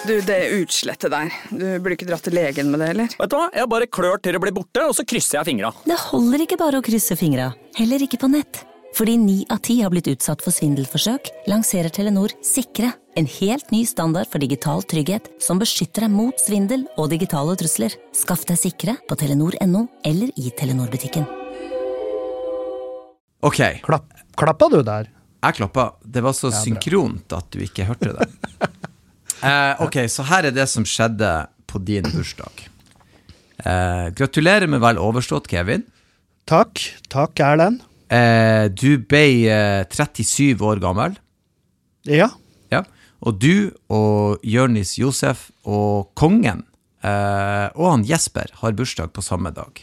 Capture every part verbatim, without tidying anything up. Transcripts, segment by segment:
Du, det utslettet der. Du burde ikke dratt til legen med det, eller? Vet du hva? Jeg bare klør til det blir borte, og så krysser jeg fingra. Det holder ikke bare å krysse fingra, heller ikke på nett. Fordi ni av ti har blitt utsatt for svindelforsøk, lanserer Telenor Sikre, en helt ny standard for digital trygghet som beskytter deg mot svindel og digitale trusler. Skaff deg Sikre på telenor punktum no eller i Telenor-butikken. Ok. Klapp, klappa du der? Jeg klappa. Det var så ja, synkront at du ikke hørte det. eh, ok, så her er det som skjedde på din bursdag. Eh, gratulerer med vel overstått, Kevin. Takk, takk Erlend. Eh, du ble eh, trettisju år gammel. Ja. Ja. Og du og Jørnis Josef og kongen eh, og han Jesper har bursdag på samme dag.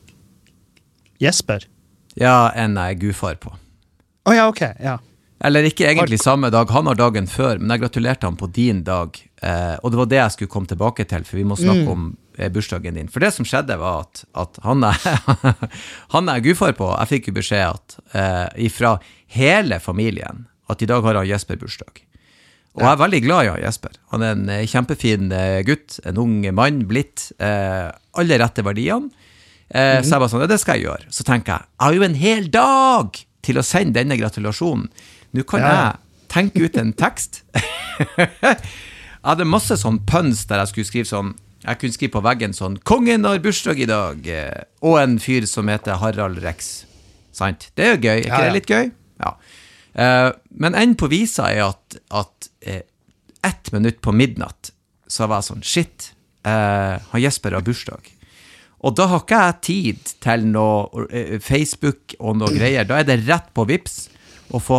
Jesper? Ja, en jeg er gudfar på. Å oh, ja, ok, ja. Eller ikke egentlig samme dag, han har dagen før, men jeg gratulerte han på din dag. Eh, og det var det jeg skulle komme tilbake til, for vi må snakke mm. om eh, bursdagen din. For det som skjedde var at, at han er han er gudfar på. Jeg fikk jo beskjed at eh, ifra hele familien at i dag har han Jesper bursdag. Og jeg er veldig glad i han Jesper. Han er en eh, kjempefin eh, gutt, en ung mann, blitt eh, alle rette verdiene. Eh, mm. Så jeg bare sånn, ja, det skal jeg gjøre. Så tenker jeg, jeg har jo en hel dag til å sende denne gratulasjonen. Nå kan ja. jeg tenke ut en tekst. Jeg hadde masse sånn puns der jeg skulle skrive sånn, jeg kunne skrive på veggen sånn, kongen har bursdag i dag, og en fyr som heter Harald Rex. Sant? Det er jo gøy, ikke ja, ja. det litt gøy? Ja. Uh, men enn på visa er at, at uh, ett minutt på midnatt, så var jeg sånn, shit, uh, han Jesper har bursdag. Og da har ikke jeg tid til noe uh, Facebook og noe greier, da er det rett på Vips, og få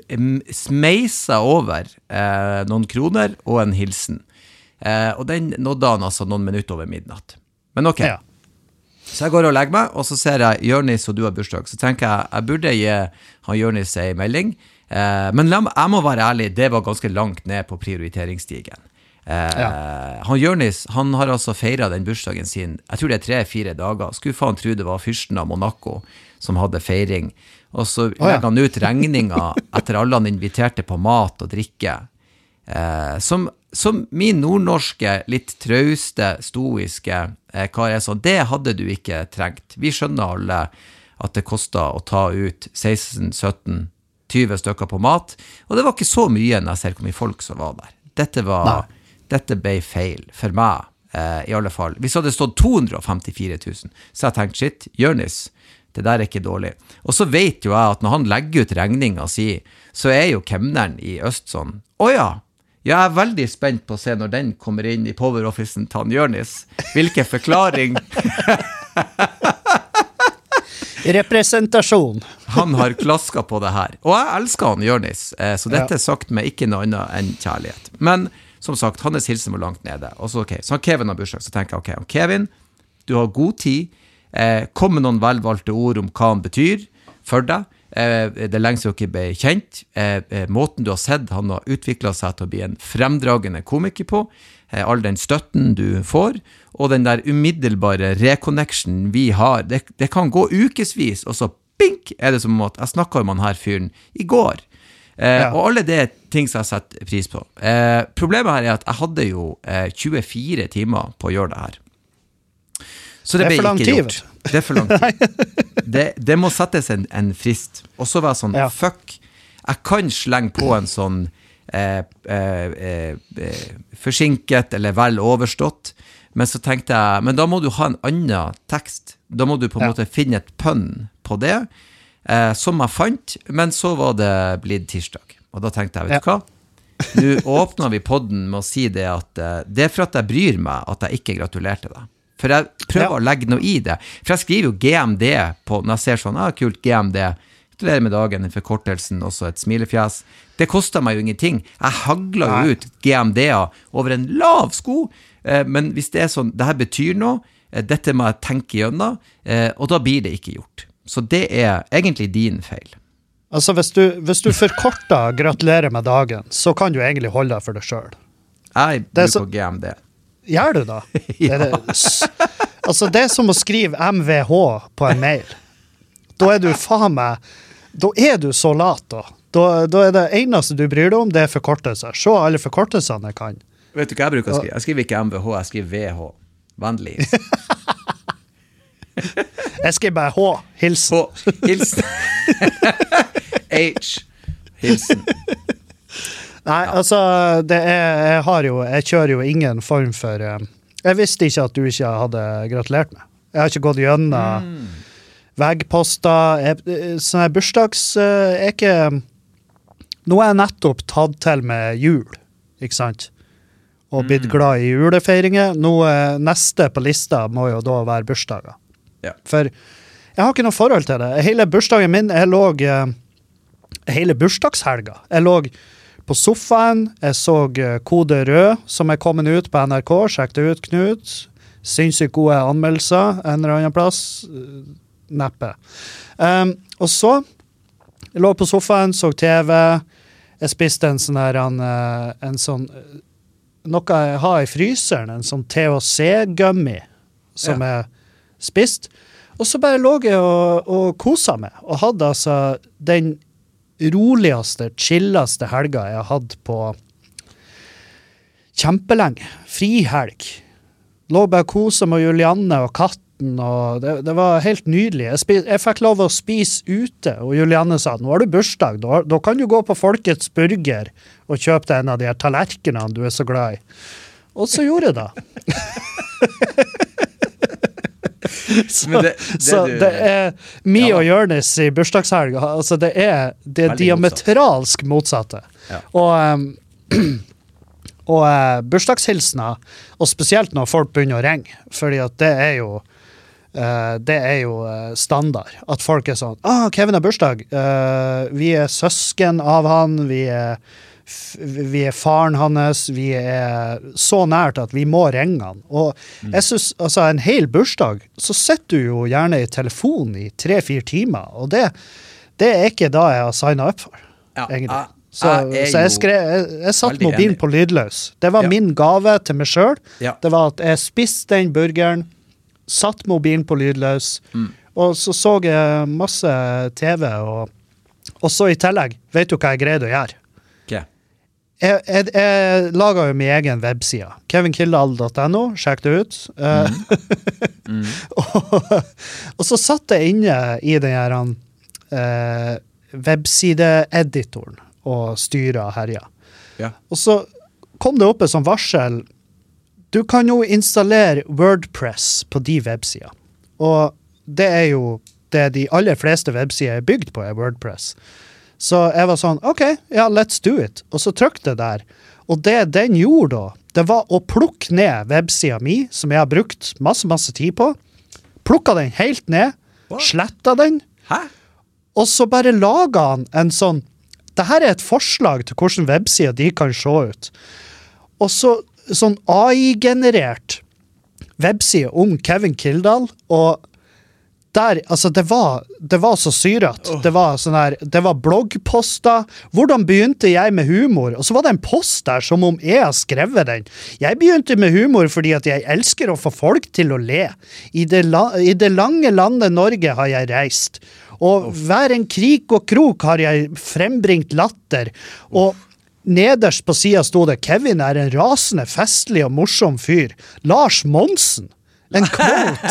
smeisa over eh, noen kroner og en hilsen. Eh, og den nådde han altså noen minutter over midnatt. Men ok. Ja. Så jeg går og legger meg, og så ser jeg Jørnis og du har bursdag. Så tenker jeg, jeg burde gi han Jørnis en melding. Eh, men jeg må være ærlig, det var ganske langt ned på prioriteringsstigen. Eh, ja. Han Jørnis, han har altså feiret den bursdagen sin, jeg tror det er tre-fire dager. Skulle faen tro det var fyrsten av Monaco som hadde feiring. Og så legger han ut regninga etter alle han inviterte på mat og drikke. Eh, som, som min nordnorske, litt trauste, stoiske eh, kar er sånn, det hadde du ikke trengt. Vi skjønner alle at det kostet å ta ut seksten, sytten, tjue stykker på mat, og det var ikke så mye når jeg ser hvor mye folk som var der. Dette, var, dette ble feil for meg, eh, i alle fall. Hvis det hadde stått to hundre femtifire tusen, så jeg tenkte, shit, Jørnis, det der er ikke dårlig. Og så vet jo jeg at når han legger ut regninga si, så er jo kemneren i øst sånn, åja, jeg er veldig spent på å se når den kommer inn i power-officen til han Jørnis. Hvilken forklaring? Representasjon. Han har klasket på det her. Og jeg elsker han Jørnis, så dette er sagt med ikke noe annet enn kjærlighet. Men som sagt, hans hilsen var langt nede. Og så, ok, så har Kevin har bursdag, så tenker jeg, ok, Kevin, du har god tid, Eh, kom med noen velvalgte ord om hva han betyr for deg. Eh, det lengste dere ble kjent. Eh, eh, måten du har sett, han har utviklet seg til å bli en fremdragende komiker på. Eh, all den støtten du får, og den der umiddelbare reconnection vi har. Det, det kan gå ukesvis, og så pink, er det som at jeg snakket om han her fyren i går. Eh, ja. Og alle det er ting som jeg setter pris på. Eh, problemet her er at jeg hadde jo eh, tjuefire timer på å gjøre det her. Så det, det er for lang tid. Det er for lang tid. Det, det må settes en, en frist. Og så var jeg sånn, ja. fuck, jeg kan slenge på en sånn eh, eh, eh, forsinket eller vel overstått, men så tenkte jeg, men da må du ha en annen tekst. Da må du på en ja. måte finne et pønn på det, eh, som jeg fant, men så var det blitt tirsdag. Og da tenkte jeg, vet du ja. hva? Nå åpner vi podden med å si det at eh, det er for at jeg bryr meg at jeg ikke gratulerte deg. For jeg prøver ja. å legge noe i det. For jeg skriver jo G M D på, når jeg ser sånn, ah, kult, G M D. Gratulerer med dagen, en forkortelsen, også et smilefjes. Det koster meg jo ingenting. Jeg hagler jo ut G M D-er over en lav sko, eh, men hvis det er sånn, det her betyr noe, eh, dette må jeg tenke gjennom, eh, og da blir det ikke gjort. Så det er egentlig din feil. Altså, hvis du, hvis du forkorter gratulerer med dagen, så kan du egentlig holde deg for deg selv. Jeg bruker så... G M D. Gjør du da? Ja. Det det, altså, det er som å skrive M V H på en mail. Da er du faen meg, da er du så lat da. Da, da er det eneste du bryr deg om, det er forkortelser. Se alle forkortelsene jeg kan. Vet du hva jeg bruker å skrive? Jeg skriver ikke M V H, jeg skriver V H. Vennlig. Jeg skriver bare H, hilsen. H, hilsen. H, hilsen. Nei, altså, det er, jeg har jo, jeg kjører jo ingen form for, uh, jeg visste ikke at du ikke hadde gratulert meg. Jeg har ikke gått gjennom mm. veggposter, jeg, sånn her bursdags, uh, er ikke, nå er jeg nettopp tatt til med jul, ikke sant? Og blitt glad i julefeiringer. Nå, uh, neste på lista må jo da være bursdager. Ja. For jeg har ikke noe forhold til det. Hele bursdagen min, jeg lå, uh, hele bursdagshelga, jeg lå på sofaen, jeg så uh, Kode Rød, som er kommet ut på N R K, sjekk det ut, Knut. Sinnssykt gode anmeldelser, en eller annen plass, uh, neppe. Um, og så, jeg lå på sofaen, så T V, jeg spiste en sånn her, en, uh, en sånn, uh, noe jeg har i fryseren, en sånn T H C-gummi, som ja. Jeg spist. Og så bare lå jeg og, og koset meg, og hadde altså den roligste, chilleste helga jeg har hatt på kjempelenge. Frihelg. Lå bare koset med Julianne og katten, og det, det var helt nydelig. Jeg, spis, jeg fikk lov å spise ute, og Julianne sa, nå har du bursdag, da, da kan du gå på Folkets Burger og kjøpe deg en av de her tallerkenene du er så glad i. Og så gjorde jeg det. så, det, det, så du, det er mi ja. Og Jørnes i bursdagshelga, altså det er, det er diametralsk motsatte. Ja. Og, um, og uh, bursdagshilsener, og spesielt når folk begynner å ringe, fordi at det er jo uh, det er jo uh, standard, at folk er sånn, ah, Kevin har bursdag, uh, vi er søsken av han, vi er vi er faren hans, vi er så nært at vi må ringe han. Og mm. jeg synes, altså en hel bursdag, så sitter du jo gjerne i telefonen i tre-fire timer, og det, det er ikke da jeg har signet opp for, ja, egentlig. Så jeg, så jeg, skrev, jeg, jeg satt mobilen på lydløs. Det var ja. Min gave til meg selv. Ja. Det var at jeg spiste den burgeren, satt mobilen på lydløs, mm. og så så jeg masse T V, og, og så i tillegg, vet du hva jeg greide å gjøre? Jeg, jeg, jeg laget jo min egen webside, kevin kildahl dot no, sjekk det ut. Mm. mm. og, og så satt jeg inne i den her uh, webside-editoren og styret og herja. Ja. Og så kom det opp et sånn varsel, du kan jo installere WordPress på de websider. Og det er jo det de aller fleste websider er bygd på, er WordPress. Så jeg var sånn, ok, ja, let's do it. Og så trykte jeg der. Og det den gjorde da, det var å plukke ned websiden min, som jeg har brukt masse, masse tid på. Plukket den helt ned, What? Slettet den. Hæ? Og så bare laget han en sånn, det her er et forslag til hvordan websiden de kan se ut. Og så sånn A I-generert webside om Kevin Kildahl, og der, altså det var, det var så syret. Oh. Det var sånn her, det var bloggposter. Hvordan begynte jeg med humor? Og så var det en post der som om jeg har skrevet den. Jeg begynte med humor fordi at jeg elsker å få folk til å le. I det, la, i det lange landet Norge har jeg reist. Og oh. hver en krik og krok har jeg frembringt latter. Og nederst på siden stod det, Kevin er en rasende, festlig og morsom fyr. Lars Monsen. En quote.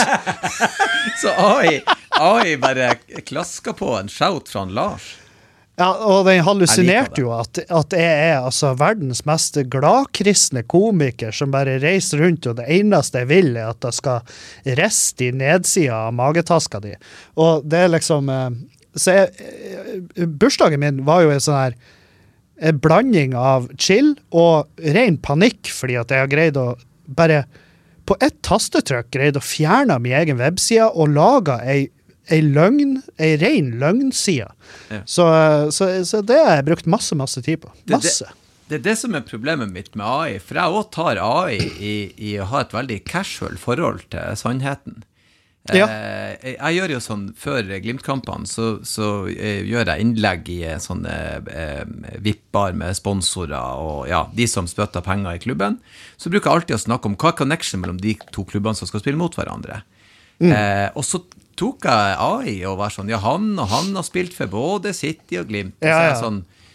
Så A I, A I bare klasker på en shout fra Lars. Ja, og den hallusinerte jo at, at jeg er altså verdens mest gladkristne komiker som bare reiser rundt, og det eneste jeg vil er at jeg skal reste i nedsiden av magetaska di. Og det er liksom, så jeg, bursdagen min var jo en sånn her, en blanding av chill og ren panikk, fordi at jeg har greid å bare på ett tastetrykk greide å fjerne min egen webside og lage ei, ei løgn, ei ren løgnside. Ja. Så, så, så det har jeg brukt masse, masse tid på. Masse. Det, det, det er det som er problemet mitt med A I, for jeg også tar A I i, i å ha et veldig casual forhold til sannheten. Ja. Eh, jeg gjør jo sånn, før Glimt-kampene, så, så eh, gjør jeg innlegg i sånne eh, vipper med sponsorer, og ja, de som spytter penger i klubben. Så bruker jeg alltid å snakke om hva er connection mellom de to klubbene som skal spille mot hverandre. Mm. Eh, og så tok jeg A I og var sånn, ja, han og han har spilt for både City og Glimt. Og så er jeg sånn,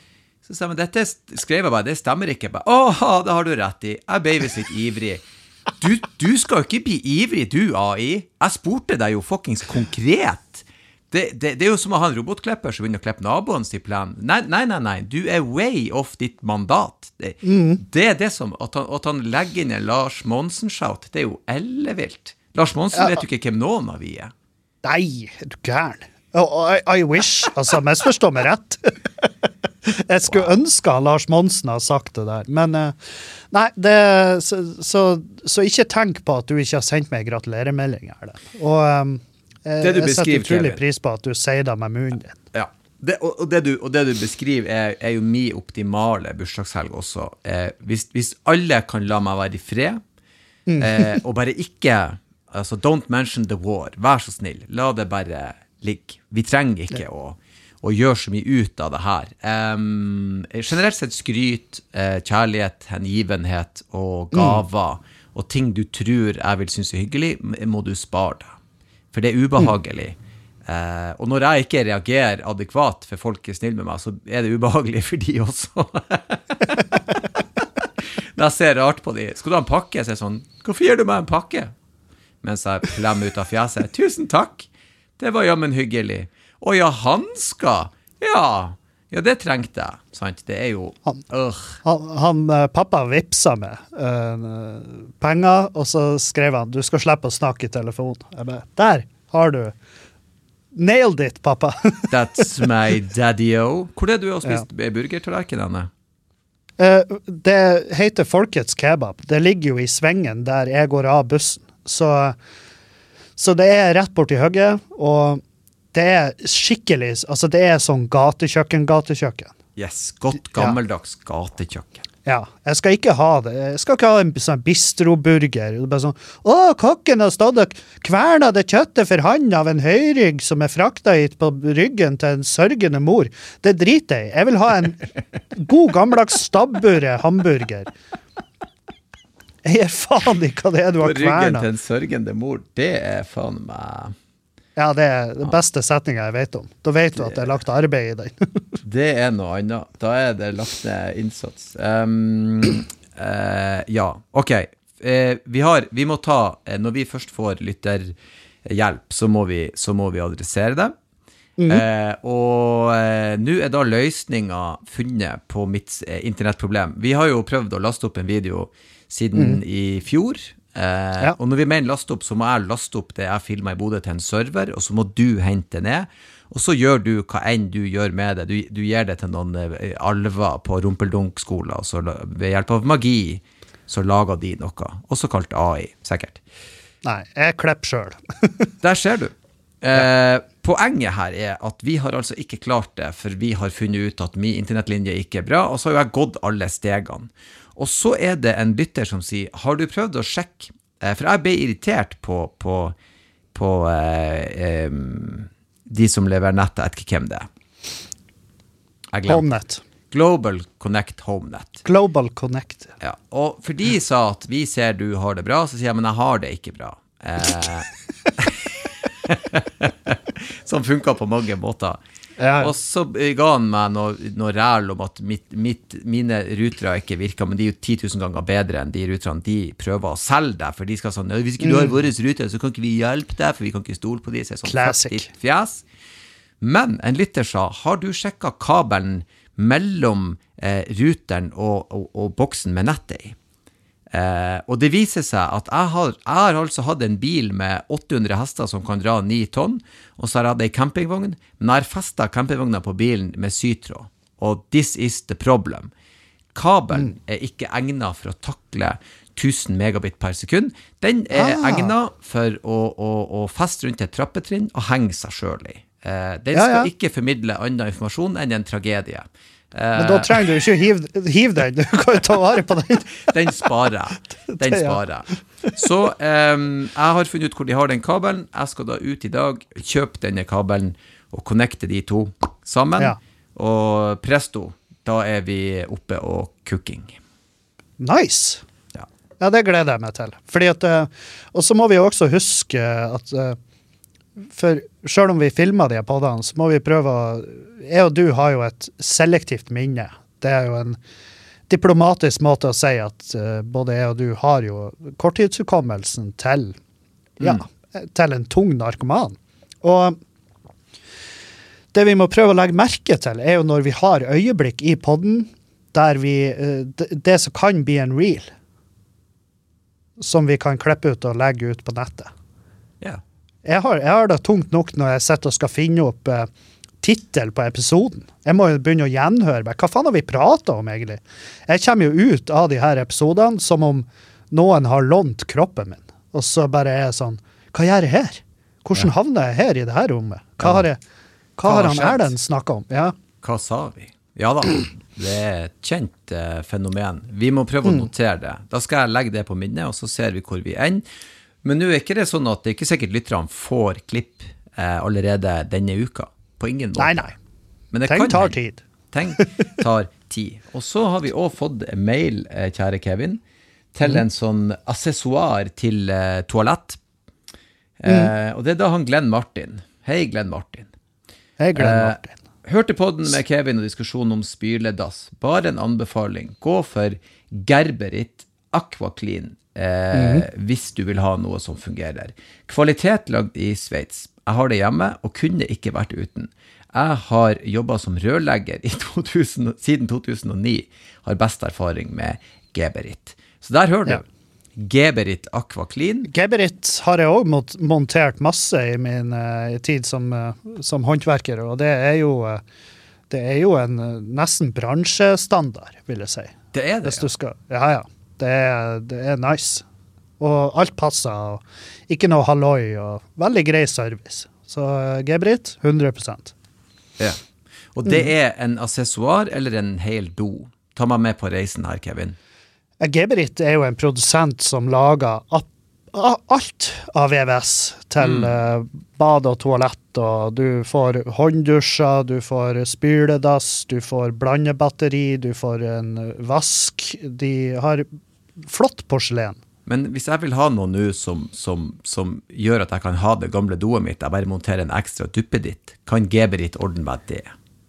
Så sa jeg, men dette skrev jeg bare, det stemmer ikke. Bare, Åh, det har du rett i. Jeg ble visst litt ivrig. Du, du skal jo ikke bli ivrig, du, A I. Jeg spurte deg jo fuckings konkret. Det, det, det er jo som å ha en robotklipper som begynner å klippe naboen sin plan. Nei, nei, nei, nei. Du er way off ditt mandat. Det, mm. det er det som, at han, at han legger inn en Lars Monsen-shout, det er jo ellevilt. Lars Monsen ja. Vet jo ikke hvem noen av vi er. Nei, er du gæren? Oh, I, I wish, altså, misforstå meg rett. Jeg skulle wow. ønske han Lars Monsen har sagt det der, men uh, nei, det, så, så, så ikke tenk på at du ikke har sendt meg gratuleremelding her. Og um, jeg, jeg setter utrolig pris på at du sier det med munnen din. Ja, det, og, og, det du, og det du beskriver er, er jo min optimale bursdagshelg også. Eh, hvis, hvis alle kan la meg være i fred, mm. eh, og bare ikke, altså don't mention the war, vær så snill, la det bare ligge. Vi trenger ikke å, å gjøre så mye ut av det her. Um, generelt sett skryt, eh, kjærlighet, hengivenhet og gaver, mm. og ting du tror jeg vil synes er hyggelig, må du spare deg. For det er ubehagelig. Mm. Eh, og når jeg ikke reagerer adekvat for folk er snill med meg, så er det ubehagelig for de også. Når jeg ser rart på de. Skal du ha en pakke? Så er jeg sånn, hvorfor gir du meg en pakke? Mens jeg plemmer ut av fjeset. Tusen takk! Det var jammen hyggelig. Å ja, hansker? Ja, ja det trengte jeg. Sant? Det er jo... Han, uh. han, han pappa vipsa med uh, penger, og så skrev han, du skal slippe å snakke i telefon. Jeg bare, der har du. Nailed it, pappa. That's my daddy-o. Hvor er du har spist ja. burgertallerkenene? Uh, det heter Folkets Kebab. Det ligger jo i svengen der jeg går av bussen. Så... Så det er rett bort i høgget, og det er skikkelig, altså det er sånn gatekjøkken, gatekjøkken. Yes, godt gammeldags ja. gatekjøkken. Ja, jeg skal ikke ha det. Jeg skal ikke ha en sånn bistroburger. Det er bare sånn, å, kokken har stått og kvernet det kjøttet for hand av en høyrygg som er fraktet hit på ryggen til en sørgende mor. Det driter jeg. Jeg vil ha en god gammeldags stabbure hamburger. Jeg er faen ikke hva det er du har kvernet. På ryggen til en sørgende mor, det er faen meg... Ja, det er den beste setningen jeg vet om. Da vet du at det er lagt arbeid i den. Det er noe annet. Da er det lagt ned innsats. Um, uh, ja, ok. Uh, vi, har, vi må ta, uh, når vi først får lytterhjelp, så må vi, så må vi adressere det. Mm-hmm. Uh, og uh, nå er da løsningen funnet på mitt uh, internettproblem. Vi har jo prøvd å laste opp en video siden mm. i fjor, eh, ja. og når vi mener laste opp, så må jeg laste opp det jeg filmet i Bodø til en server, og så må du hente ned, og så gjør du hva enn du gjør med det. Du, du gir det til noen eh, alver på Rumpeldunk-skolen, og så ved hjelp av magi, så lager de noe, også kalt A I, sikkert. Nei, jeg klipper selv. Der ser du. Eh, poenget her er at vi har altså ikke klart det, for vi har funnet ut at min internettlinje ikke er bra, og så har jeg gått alle stegene. Og så er det en lytter som sier, har du prøvd å sjekke? Eh, for jeg ble irritert på, på, på eh, eh, de som leverer nettet, jeg vet ikke hvem det er. HomeNet. Global Connect HomeNet. Global Connect. Ja, og for de sa at vi ser du har det bra, så sier jeg, men jeg har det ikke bra. Eh, som funker på mange måter. Ja. Og så ga han meg noe, noe ræl om at mitt, mitt, mine rutere ikke virker, men de er jo ti tusen ganger bedre enn de ruterne de prøver å selge deg, for de skal sånn, hvis ikke du har våre rutere, så kan ikke vi hjelpe deg, for vi kan ikke stole på de, så er sånn Classic. Fjes. Men en lytter sa, har du sjekket kabelen mellom eh, ruteren og, og, og boksen med nettet i? Eh, og det viser seg at jeg har, jeg har altså hatt en bil med åtte hundre hester som kan dra ni tonn, og så har jeg hatt en campingvogn, men jeg har festet campingvogna på bilen med sytråd, og this is the problem. Kabelen mm. er ikke egnet for å takle tusen megabit per sekund. Den er ah. egnet for å, å, å feste rundt et trappetrinn og henge seg selv i. Eh, den ja, skal ja. ikke formidle annen informasjon enn en tragedie. Men da trenger du ikke hive, hive den, du kan jo ta vare på den. Den sparer jeg, den sparer jeg. Så um, jeg har funnet ut hvor de har den kabelen, jeg skal da ut i dag, kjøpe denne kabelen og connecte de to sammen, ja. og presto, da er vi oppe og cooking. Nice! Ja, ja det gleder jeg meg til. Fordi at, og så må vi også huske at for selv om vi filmer de podene, så må vi prøve å, jeg og du har jo et selektivt minne. Det er jo en diplomatisk måte å si at uh, både jeg og du har jo korttidshukommelsen til, ja, mm. til en tung narkoman. Og det vi må prøve å legge merke til er jo når vi har øyeblikk i podden, der vi, uh, det, det som kan bli en reel, som vi kan klippe ut og legge ut på nettet. Ja. Jeg har, jeg har det tungt nok når jeg sitter og skal finne opp uh, titel på episoden. Jeg må jo begynne å gjenhøre meg. Hva faen har vi pratet om egentlig? Jeg kommer jo ut av de her episodene som om noen har lånt kroppen min. Og så bare er jeg sånn, hva gjør jeg her? Hvordan ja. havner jeg her i det her rommet? Hva har, jeg, hva hva har han Erlend snakket om? Ja. Hva sa vi? Ja da, det er et kjent uh, fenomen. Vi må prøve mm. å notere det. Da skal jeg legge det på minnet, og så ser vi hvor vi ender. Men nå er ikke det sånn at det ikke sikkert lytterne får klipp uh, allerede denne uka. På ingen måte. Nei, nei. Men det Tenk kan tar tid. Tenk tar tid. Og så har vi også fått en mail, kjære Kevin, til mm. en sånn accessoire til uh, toalett. Mm. Uh, og det er da han Glenn Martin. Hei, Glenn Martin. Hei, Glenn Martin. Uh, hørte podden med Kevin og diskusjonen om spyledass. Bare en anbefaling. Gå for Gerberit Aqua Clean uh, mm. hvis du vil ha noe som fungerer. Kvalitet lagd i Sveits. Jeg har det hjemme, og kunne ikke vært uten. Jeg har jobbet som rørlegger i to tusen, siden to tusen og ni, har best erfaring med Geberit. Så der hører du. Ja. Geberit Aqua Clean. Geberit har jeg også montert masse i min uh, tid som, uh, som håndverker, og det er jo, uh, det er jo en uh, nesten bransjestandard, vil jeg si. Det er det, Hvis du skal, ja. Ja, det er, det er nice. Og alt passer, og ikke noe halloi, og veldig grei service. Så uh, Geberit, hundre prosent. Ja. Og det mm. er en accessoire eller en hel do? Ta meg med på reisen her, Kevin. Geberit er jo en produsent som lager alt av V V S til mm. uh, bad og toalett, og du får hånddusjer, du får spyledass, du får blandebatteri, du får en vask. De har flott porselen. Men hvis jeg vil ha noe nå som, som, som gjør at jeg kan ha det gamle doet mitt, jeg bare monterer en ekstra duppeditt, kan Geberit ordne meg det?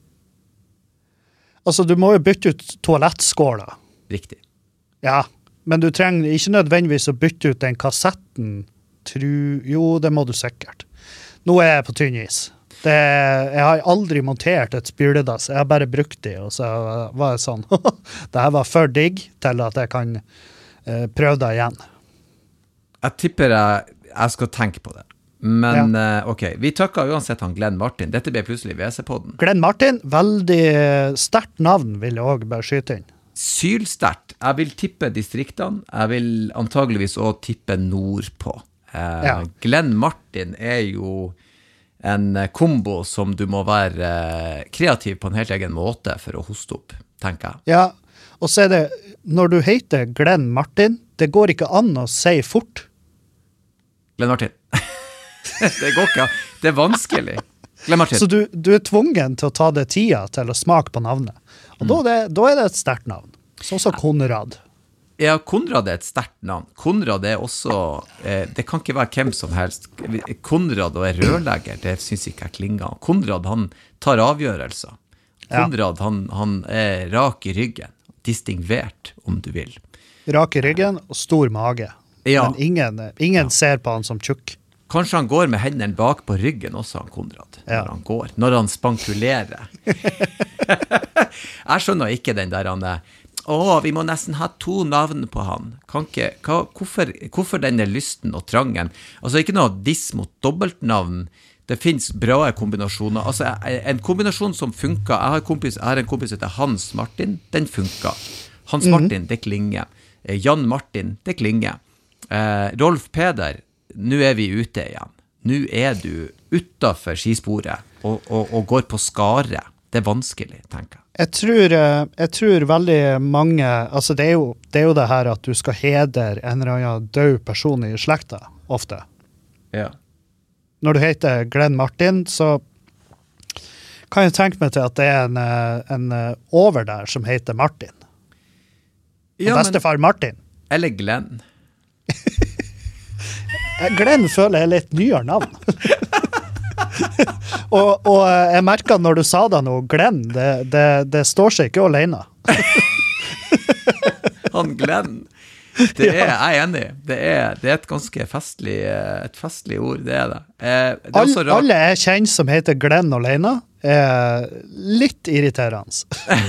Altså, du må jo bytte ut toalettskåla. Riktig. Ja, men du trenger ikke nødvendigvis å bytte ut den kassetten. Tru, jo, det må du sikkert. Nå er jeg på tynn is. Det, jeg har aldri montert et spyledass. Jeg har bare brukt det, og så var jeg sånn, det her var for digg til at jeg kan uh, prøve det igjen. Jeg tipper jeg, jeg skal tenke på det. Men ja. uh, ok, vi takker uansett han Glenn Martin. Dette ble plutselig V C-podden. Glenn Martin, veldig sterkt navn vil jeg også bare skyte inn. Sylsterkt. Jeg vil tippe distriktene. Jeg vil antageligvis også tippe nordpå. Uh, ja. Glenn Martin er jo en kombo som du må være uh, kreativ på en helt egen måte for å hoste opp, tenker jeg. Ja, og så er det, når du heter Glenn Martin, det går ikke an å si fort. Glenn Martin. Det går ikke. Det er vanskelig. Glenn Martin. Så du, du er tvungen til å ta det tida til å smake på navnet. Og mm. da, er det, da er det et sterkt navn. Sånn som Konrad. Ja, Konrad er et sterkt navn. Konrad er også, eh, det kan ikke være hvem som helst. Konrad og er rørlegger, det synes ikke jeg klinger. Konrad, han tar avgjørelser. Konrad, ja. han, han er rak i ryggen. Distingvert, om du vil. Rak i ryggen og stor mage. Ja. Men ingen, ingen ja. ser på han som tjukk. Kanskje han går med hendene bak på ryggen også, han Konrad, når ja. han går, når han spankulerer. Jeg skjønner ikke den der, han er, å, vi må nesten ha to navn på han. Kan ikke, hva, hvorfor, hvorfor denne lysten og trangen? Altså, ikke noe diss mot dobbeltnavn. Det finnes bra kombinasjoner. Altså, en kombinasjon som funker. Jeg har, kompis, jeg har en kompis som heter Hans Martin, den funker. Hans mm-hmm. Martin, det klinger. Jan Martin, det klinger. Eh, Rolf Peder, nå er vi ute igjen. Nå er du utenfor skisporet og, og, og går på skare. Det er vanskelig, tenker jeg. Jeg tror, jeg tror veldig mange, altså det er, jo, det er jo det her at du skal hedre en eller annen død person i slekta, ofte. Ja. Når du heter Glenn Martin, så kan jeg tenke meg til at det er en, en over der som heter Martin. Ja, bestefar men, Martin. Eller Glenn. Glenn føler jeg litt nyere navn. og, og jeg merket når du sa det nå, Glenn, det, det, det står seg ikke alene. Han Glenn. Det er, jeg er enig. Det er, det er et ganske festlig, et festlig ord, det er det. Eh, det er All, alle jeg kjenner som heter Glenn alene, er litt irriterende.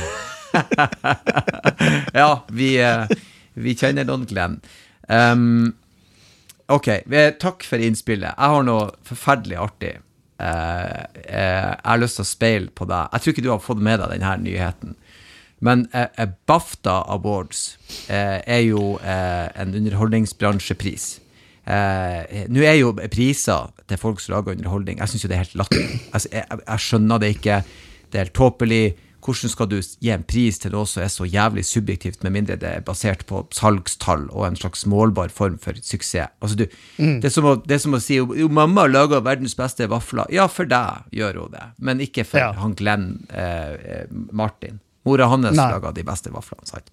Ja, vi, vi kjenner noen Glenn. Um, ok, takk for innspillet. Jeg har noe forferdelig artig. Uh, jeg har lyst til å speile på deg. Jeg tror ikke du har fått med deg denne nyheten. Men uh, BAFTA Awards uh, er jo uh, en underholdningsbransjepris. Uh, nå er jo priser til folk som lager underholdning. Jeg synes jo det er helt latterlig. Altså, jeg, jeg skjønner det ikke. Det er helt tåpelig. Hvordan skal du gi en pris til noe som er så jævlig subjektivt, med mindre det er basert på salgstall og en slags målbar form for suksess? Altså du, mm. det, er som å, det er som å si, jo, mamma lager verdens beste vafler. Ja, for deg gjør hun det, men ikke for ja. han Glenn eh, Martin. Mora hans lager de beste vaflene, sant?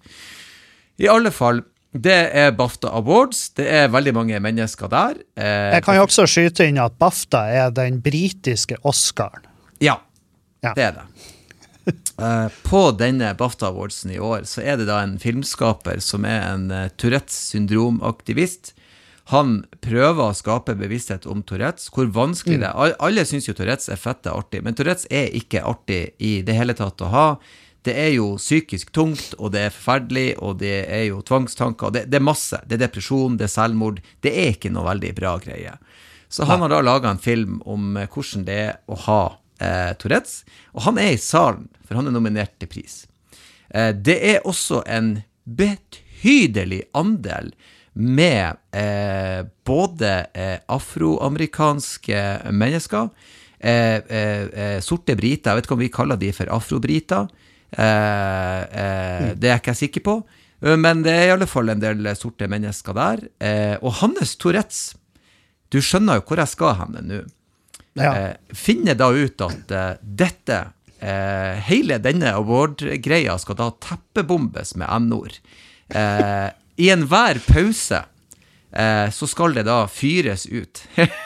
I alle fall, det er BAFTA Awards, det er veldig mange mennesker der. Eh, Jeg kan jo også skyte inn at BAFTA er den britiske Oscaren. Ja, ja. det er det. Uh, på denne BAFTA Awardsen i år så er det da en filmskaper som er en uh, Tourettes syndromaktivist. Han prøver å skape bevissthet om Tourettes, hvor vanskelig mm. det er. All, alle synes jo Tourettes er fette artig, men Tourettes er ikke artig i det hele tatt å ha. Det er jo psykisk tungt, og det er forferdelig, og det er jo tvangstanker, og det, det er masse. Det er depresjon, det er selvmord. Det er ikke noe veldig bra greie. Så han har da laget en film om uh, hvordan det er å ha Eh, Tourettes, og han er i salen, for han er nominert til pris. Eh, det er også en betydelig andel med eh, både eh, afroamerikanske mennesker, eh, eh, sorte briter, jeg vet ikke om vi kaller de for afrobriter, eh, eh, mm. det er jeg ikke sikker på, men det er i alle fall en del sorte mennesker der, eh, og Hannes Tourettes, du skjønner jo hvor jeg skal henne nå. Ja. Eh, finner da ut at eh, dette, eh, hele denne award-greia skal da teppebombes med N-ord. Eh, I enhver pause eh, så skal det da fyres ut.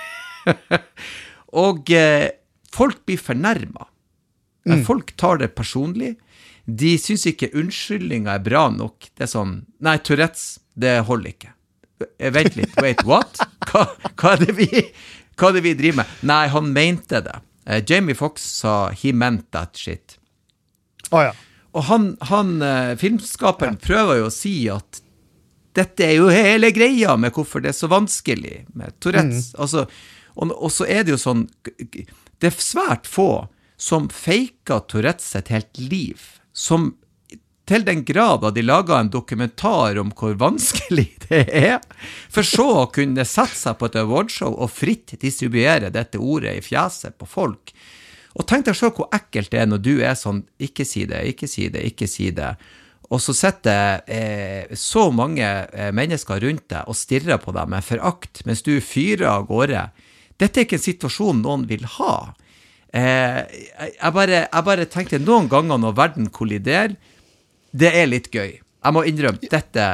Og eh, folk blir fornærmet. Mm. Folk tar det personlig. De synes ikke unnskyldninger er bra nok. Det er sånn, nei, Tourettes, det holder ikke. Vent litt, wait, what? Hva, hva er det vi... Hva er det vi driver med? Nei, han mente det. Uh, Jamie Foxx sa, he meant that shit. Oh, ja. Og han, han uh, filmskaperen ja. prøver jo å si at dette er jo hele greia med hvorfor det er så vanskelig med Tourettes. Mm. Altså, og, og så er det jo sånn, det er svært få som faker Tourettes et helt liv, som til den grad at de laget en dokumentar om hvor vanskelig det er, for så å kunne sette seg på et awardshow og fritt distribuere dette ordet i fjeset på folk. Og tenk deg selv hvor ekkelt det er når du er sånn, ikke si det, ikke si det, ikke si det, og så setter eh, så mange eh, mennesker rundt deg og stirrer på deg med forakt, mens du fyrer av gårde. Dette er ikke en situasjon noen vil ha. Eh, jeg, bare, jeg bare tenkte noen ganger når verden kolliderer, det er litt gøy. Jeg må innrømme, dette,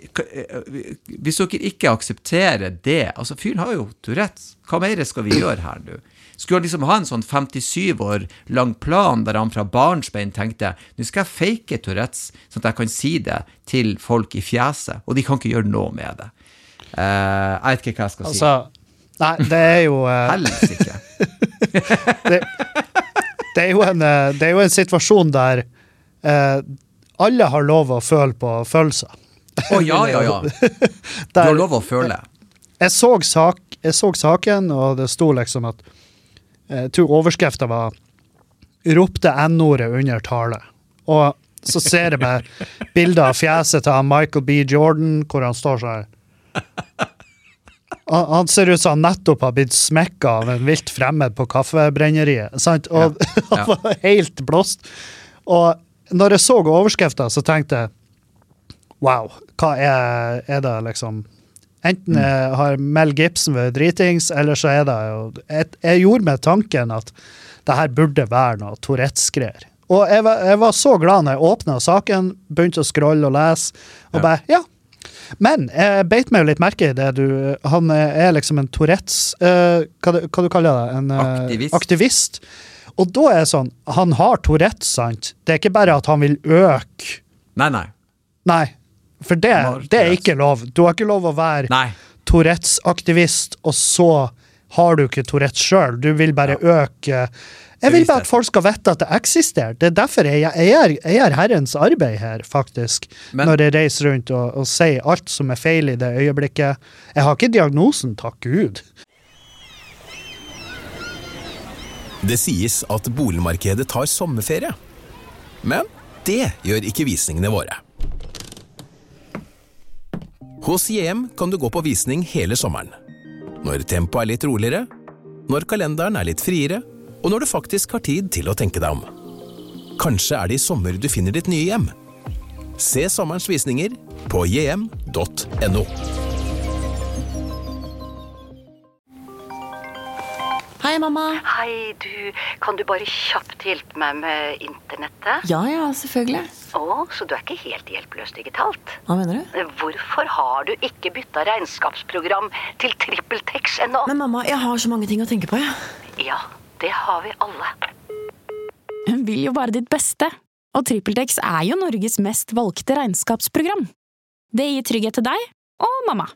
hvis dere ikke aksepterer det, altså fyren har jo Tourettes, hva mer skal vi gjøre her nå? Skulle han liksom ha en sånn femtisyv år lang plan der han fra barnsbein tenkte, nå skal jeg fake Tourettes, sånn at jeg kan si det til folk i fjeset, og de kan ikke gjøre noe med det. Uh, jeg vet ikke hva jeg skal altså, si. Nei, det er jo... Uh... Helst ikke. det, det, er jo en, det er jo en situasjon der... Uh, alle har lov å føle på følelser. Å, ja, ja, ja. Du har lov å føle. Jeg så, sak, jeg så saken, og det sto liksom at jeg tror overskriften var ropte N-ordet under tale. Og så ser jeg meg bilder av fjeset til Michael B. Jordan, hvor han står sånn her. Han ser ut som han nettopp har blitt smekket av en vilt fremmed på kaffebrenneriet. Sant? Og ja, ja. Han var helt blåst. Og når jeg så overskriften, så tenkte jeg, wow, hva er, er det liksom? Enten jeg har Mel Gibson ved dritings, eller så er det jo... Jeg, jeg gjorde med tanken at det her burde være noe Tourettes-greier. Og jeg var, jeg var så glad når jeg åpnet saken, begynte å scrolle og lese, og bare, ja, Men jeg beit meg jo litt merke i det du, han er liksom en Tourettes, uh, hva, du, hva du kaller det? En uh, aktivist. aktivist. Og da er det sånn, han har Tourettes, sant? Det er ikke bare at han vil øke. Nei, nei. Nei, for det, det er ikke lov. Du har ikke lov å være nei. Tourettes-aktivist, og så har du ikke Tourettes selv. Du vil bare ja. øke. Jeg vil bare at folk skal vite at det eksisterer. Det er derfor jeg, jeg, er, jeg er herrens arbeid her, faktisk. Men, når jeg reiser rundt og, og sier alt som er feil i det øyeblikket. Jeg har ikke diagnosen, takk Gud. Det sies at boligmarkedet tar sommerferie. Men det gjør ikke visningene våre. Hos J M kan du gå på visning hele sommeren. Når tempoet er litt roligere, når kalenderen er litt friere, og når du faktisk har tid til å tenke deg om. Kanskje er det i sommer du finner ditt nye hjem. Se sommerens visninger på j m punktum n o. Hei, mamma. Hei, du. Kan du bare kjapt hjelpe meg med internettet? Ja, ja, selvfølgelig. Å, så du er ikke helt hjelpeløs digitalt? Hva mener du? Hvorfor har du ikke byttet regnskapsprogram til TrippelTex ennå? Men mamma, jeg har så mange ting å tenke på, ja. Ja, det har vi alle. Hun vil jo bare ditt beste. Og TrippelTex er jo Norges mest valgte regnskapsprogram. Det gir trygghet til deg og mamma.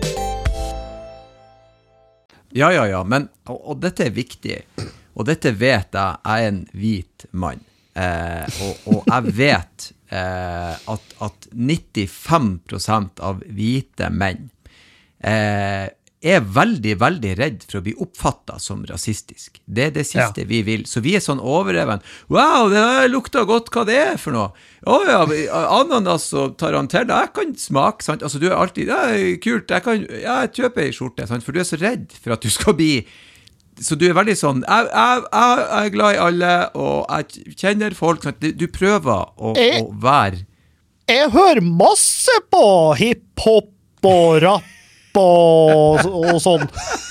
Ja, ja, ja, men, og, og dette er viktig, og dette vet jeg, jeg er en hvit mann, eh, og, og jeg vet eh, at, at nittifem prosent av hvite menn eh, er veldig, veldig redd for å bli oppfattet som rasistisk. Det er det siste ja. vi vil. Så vi er sånn overreven. Wow, det lukter godt, hva det er for noe? Å ja, ananas og tarantella, jeg kan smake, sant? Altså, du er alltid, ja, kult, jeg kan, ja, jeg kjøper en skjorte, sant? For du er så redd for at du skal bli, så du er veldig sånn, jeg, jeg, jeg er glad i alle, og jeg kjenner folk, sant? Du prøver å, jeg, å være. Jeg hører masse på hip-hop og rapp, Og, og sånn.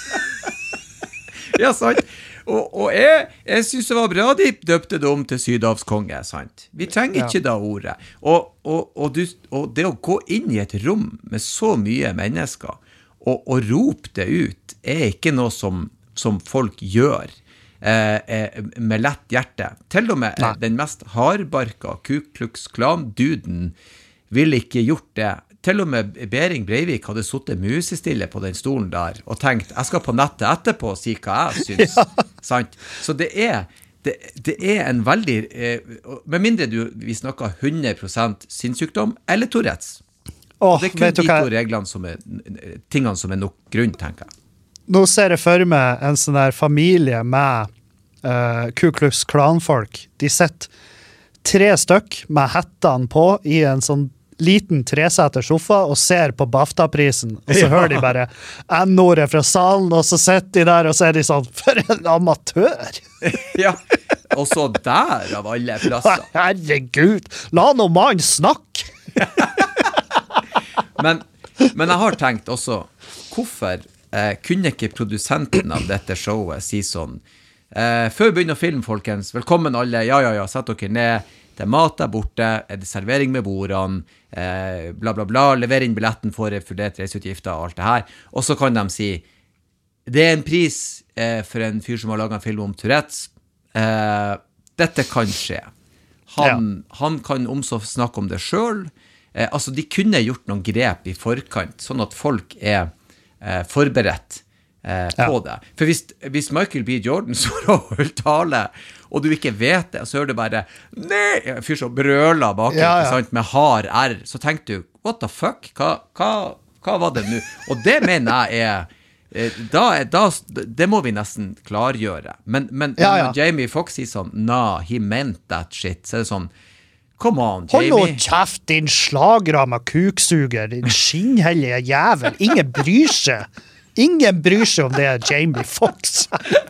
Ja, sant. Og, og jeg, jeg synes det var bra de døpte det om til sydhavskonge, sant? Vi trenger ikke ja. da ordet. Og, og, og, du, og det å gå inn i et rom med så mye mennesker og, og rope det ut er ikke noe som, som folk gjør eh, eh, med lett hjerte. Til og med Nei. den mest hardbarka Ku Klux Klan-duden ville ikke gjort det. Til og med Bering Breivik hadde suttet musestille på den stolen der og tenkt, jeg skal på nettet etterpå og si hva jeg synes. Ja. Sant? Så det er, det, det er en veldig, eh, med mindre du, vi snakker hundre prosent sinnssykdom eller Tourettes. Oh, det er kun de to reglene som er, tingene som er nok grunn, tenker jeg. Nå ser jeg for meg en sånn der familie med uh, Ku Klux Klan-folk. De sitter tre stykk med hettene på i en sånn liten treseter sofa og ser på BAFTA-prisen, og så ja. hører de bare N-ordet fra salen, og så sitter de der og så er de sånn, for en amatør! Ja, og så der av alle plasser. Herregud, la noen mann snakke! men, men jeg har tenkt også, hvorfor eh, kunne ikke produsenten av dette showet si sånn, eh, før vi begynner å filme, folkens, velkommen alle, ja, ja, ja, sett dere ned, det er mat der borte, er det servering med bordene, eh, bla bla bla, lever inn billetten for fordelt reiseutgifter og alt det her. Og så kan de si, det er en pris eh, for en fyr som har laget en film om Tourettes. Eh, dette kan skje. Han, ja. han kan omså snakke om det selv. Eh, altså, de kunne gjort noen grep i forkant, sånn at folk er eh, forberedt eh, på ja. det. For hvis, hvis Michael B. Jordan står og holder tale, og du ikke vet det, så hører du bare nei, en fyr som brøler bak ja, ja. sant, med hard R, så tenker du, what the fuck, hva, hva, hva var det nå? Og det mener jeg er, da, da, det må vi nesten klargjøre. Men, men ja, ja. når Jamie Foxx sier sånn, nah, he meant that shit, så er det sånn, come on, Jamie. Hold nå kjeft, din slagramma kuksuger, din skinnhellige jævel, ingen bryr seg. Ingen bryr seg om det er Jamie Foxx.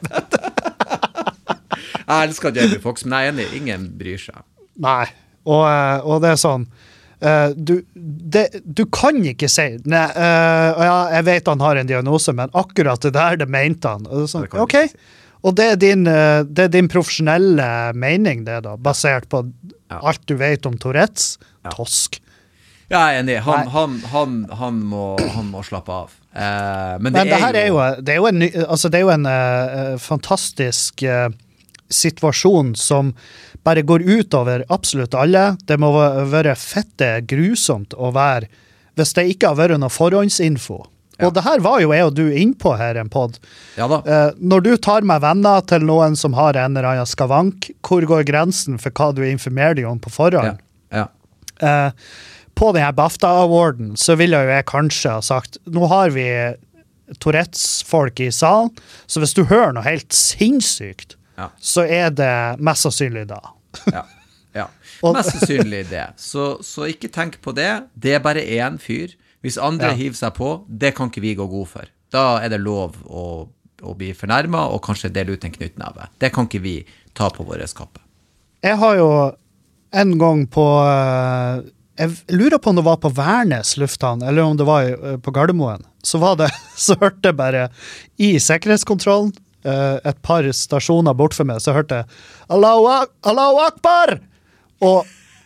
Jeg elsker Jamie Foxx, men jeg er enig, ingen bryr seg. Nei, og, og det er sånn, uh, du, det, du kan ikke si, nei, uh, ja, jeg vet han har en diagnose, men akkurat det der, det mente han. Og det er sånn, det ok, og det er, din, uh, det er din profesjonelle mening det da, basert på ja. alt du vet om Tourettes, ja. tosk. Ja, jeg er enig. Han, han, han, han, må, han må slappe av. Eh, men det, men det er, her jo... er jo Det er jo en, altså det er jo en uh, fantastisk uh, situasjon som bare går ut over absolutt alle. Det må være fette grusomt å være, hvis det ikke har vært noe forhåndsinfo. Ja. Og det her var jo jeg og du inn på her en podd. Ja da. Uh, når du tar med venner til noen som har en eller annen skavank, hvor går grensen for hva du informerer deg om på forhånd? Ja. Ja. Uh, på denne BAFTA-awarden så ville jo jeg kanskje ha sagt, nå har vi Tourettes-folk i salen, så hvis du hører noe helt sinnssykt, ja. Så er det mest sannsynlig da. Ja, ja. Mest sannsynlig det. Så, så ikke tenk på det. Det er bare en fyr. Hvis andre ja. hiver seg på, det kan ikke vi gå god for. Da er det lov å, å bli fornærmet, og kanskje dele ut en knyttneve. Det kan ikke vi ta på våre skappe. Jeg har jo en gang på, jeg lurer på om det var på Værnes lufthavn, eller om det var på Gardermoen, så var det, så hørte jeg bare i sikkerhetskontrollen, et par stasjoner bort for meg, så hørte jeg Allahu, Allahu Akbar! Og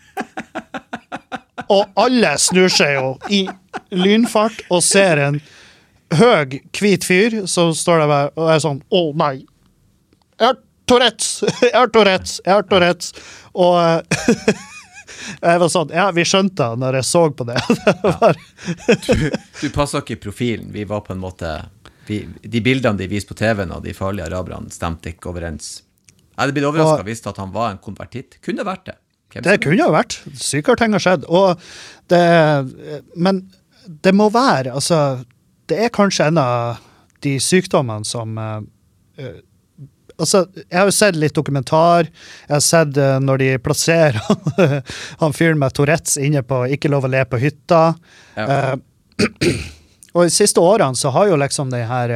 og alle snur seg jo i lynfart og ser en høg, hvit fyr som står der bare, og er sånn, å oh, nei, jeg har Tourettes, jeg har Tourettes, jeg har Tourettes, og jeg var sånn, ja, vi skjønte når jeg så på det. det var... du, du passer ikke i profilen, vi var på en måte, vi, de bildene de viste på T V-en av de farlige araberne stemte ikke overens. Jeg hadde blitt overrasket og... visst at han var en konvertitt, kunne vært det. Det kunne jo vært. Sykere ting har skjedd. Og det, men det må være, altså, det er kanskje en av de sykdommene som, uh, altså, jeg har jo sett litt dokumentar, jeg har sett uh, når de plasserer han fyren med Tourettes inne på Ikke lov å le på hytta. Ja. Uh, og de siste årene så har jo liksom det her,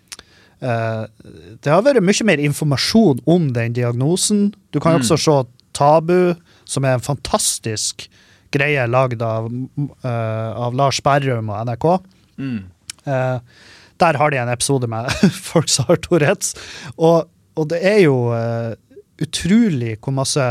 uh, det har vært mye mer informasjon om den diagnosen. Du kan jo også mm. se Tabu, som er en fantastisk greie lagd av, uh, av Lars Berrum og N R K. Mm. Uh, der har de en episode med folk som har Tourettes. Og, og det er jo uh, utrolig hvor masse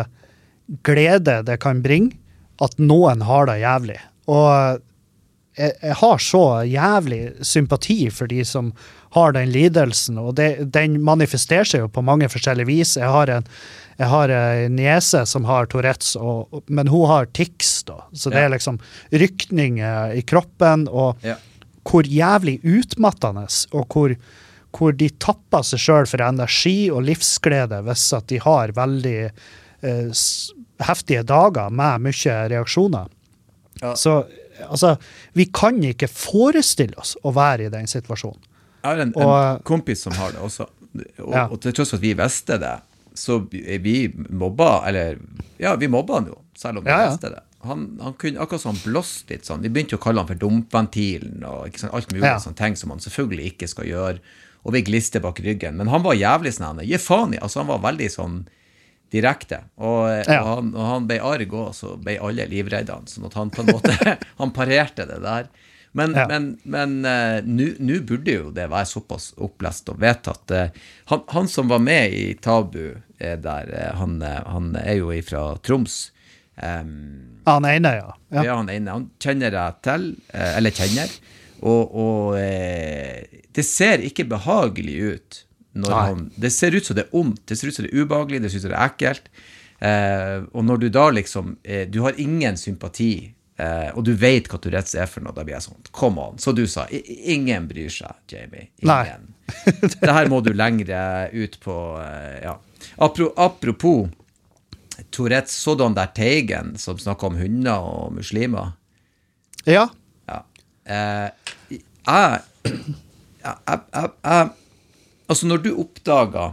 glede det kan bringe at noen har det jævlig. Og jeg, jeg har så jævlig sympati for de som har den lidelsen, og det, den manifesterer seg jo på mange forskjellige vis. Jeg har en Jeg har en niese som har Tourettes, og, men hun har tics da. Så det ja. er liksom rykninger i kroppen, og ja. hvor jævlig utmattende, og hvor, hvor de tapper seg selv for energi og livsglede hvis at de har veldig eh, heftige dager med mye reaksjoner. Ja. Så altså, vi kan ikke forestille oss å være i den situasjonen. Jeg har en, og, en kompis som har det også, og, ja. og til tross for at vi visste det, så vi mobba, eller ja, vi mobba han jo, selv om vi ja, ja. visste det. Han, han kunne akkurat sånn blåst litt sånn, vi begynte å kalle han for dumpventilen, og ikke sånn, alt mulig ja. sånne ting som han selvfølgelig ikke skal gjøre, og vi gliste bak ryggen, men han var jævlig sånn, gi faen i, altså han var veldig sånn direkte, og, ja. og, han, og han ble arg også, så ble alle livredde, sånn at han på en måte, han parerte det der. Men, ja. men, men uh, nå burde jo det være såpass opplest og vedtatt. Uh, han, han som var med i Tabu, uh, der, uh, han, uh, han er jo fra Troms. Um, han ene, ja. Ja, ja han ene. Han kjenner jeg til, uh, eller kjenner, og, og uh, det ser ikke behagelig ut. Når han, det ser ut som det er ondt, det ser ut som det er ubehagelig, det ser ut som det er ekkelt. Uh, og når du da liksom, uh, du har ingen sympati, Uh, og du vet hva Tourettes er for noe, da blir jeg sånn, come on, så du sa, ingen bryr seg, Jamie, ingen. Det her må du lengre ut på, uh, ja. Apro, apropos Tourettes, så du han der Teigen som snakket om hunder og muslimer? Ja. Ja. Uh, jeg, jeg, jeg, jeg, altså når du oppdager,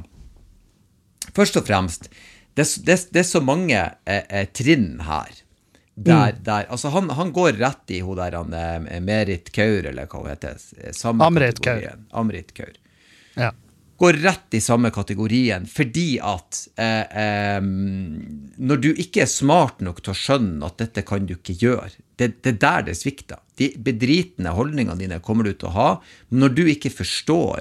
først og fremst, det, det, det er så mange uh, trinn her, Der, mm. der, altså han, han går rett i hun der, han, eh, Merit Kaur, eller hva hun heter, samme Amrit kategorien. Kaur. Amrit Kaur. Ja. Går rett i samme kategorien, fordi at eh, eh, når du ikke er smart nok til å skjønne at dette kan du ikke gjøre, det, det er der det svikter. De bedritende holdningene dine kommer du til å ha, men når du ikke forstår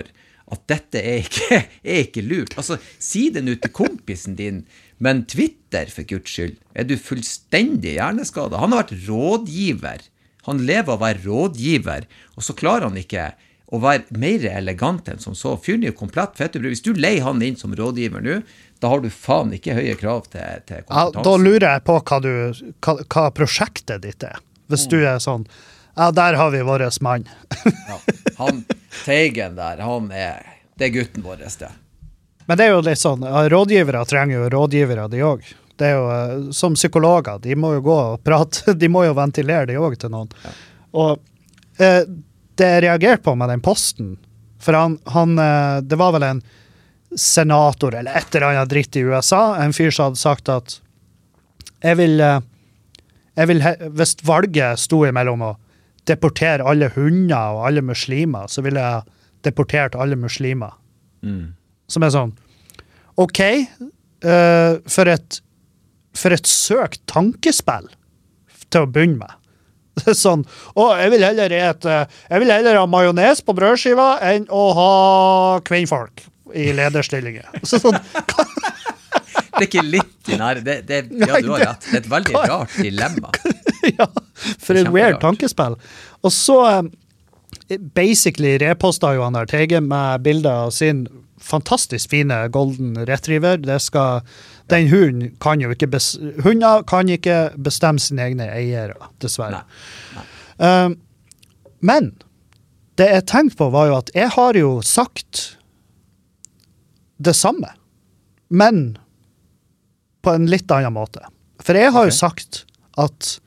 at dette er ikke, er ikke lurt. Altså, si det nå til kompisen din, men Twitter, for Guds skyld, er du fullstendig hjerneskadet. Han har vært rådgiver. Han lever av å være rådgiver, og så klarer han ikke å være mer elegant enn som så. Fyren er jo komplett fettebrud. Hvis du leier han inn som rådgiver nå, da har du faen ikke høye krav til, til kompetanse. Ja, da lurer jeg på hva, du, hva, hva prosjektet ditt er. Hvis mm. du er sånn, ja, der har vi våres mann. Ja, han, Teigen der, han er, det er gutten vår, det. Men det er jo litt sånn, rådgivere trenger jo rådgivere de også. Det er jo, som psykologer, de må jo gå og prate, de må jo ventilere de også til noen. Ja. Og eh, det jeg reagerte på med den posten, for han, han, det var vel en senator, eller et eller annet dritt i U S A, en fyr som hadde sagt at jeg vil, jeg vil hvis valget stod imellom å deportere alle hunder og alle muslimer, så ville jeg deportert alle muslimer. Mm. Som er sånn, ok, uh, for, et, for et søkt tankespill til å begynne med. Det er sånn, å, jeg vil heller ete, jeg vil heller ha majones på brødskiva enn å ha kvinnfolk i lederstillinger. Så sånn, det er ikke litt i nær, det, det, ja, du har rett, det er et veldig rart dilemma. Ja, for et weird tankespill. Og så basically reposta jo han der Teigen med bilder av sin fantastisk fine golden retriever. Det skal, den hunden kan jo ikke, bes, hunder kan ikke bestemme sine egne eiere, dessverre. Nei. Nei. Um, men det jeg tenkte på var jo at jeg har jo sagt det samme, men på en litt annen måte. For jeg har okay. jo sagt at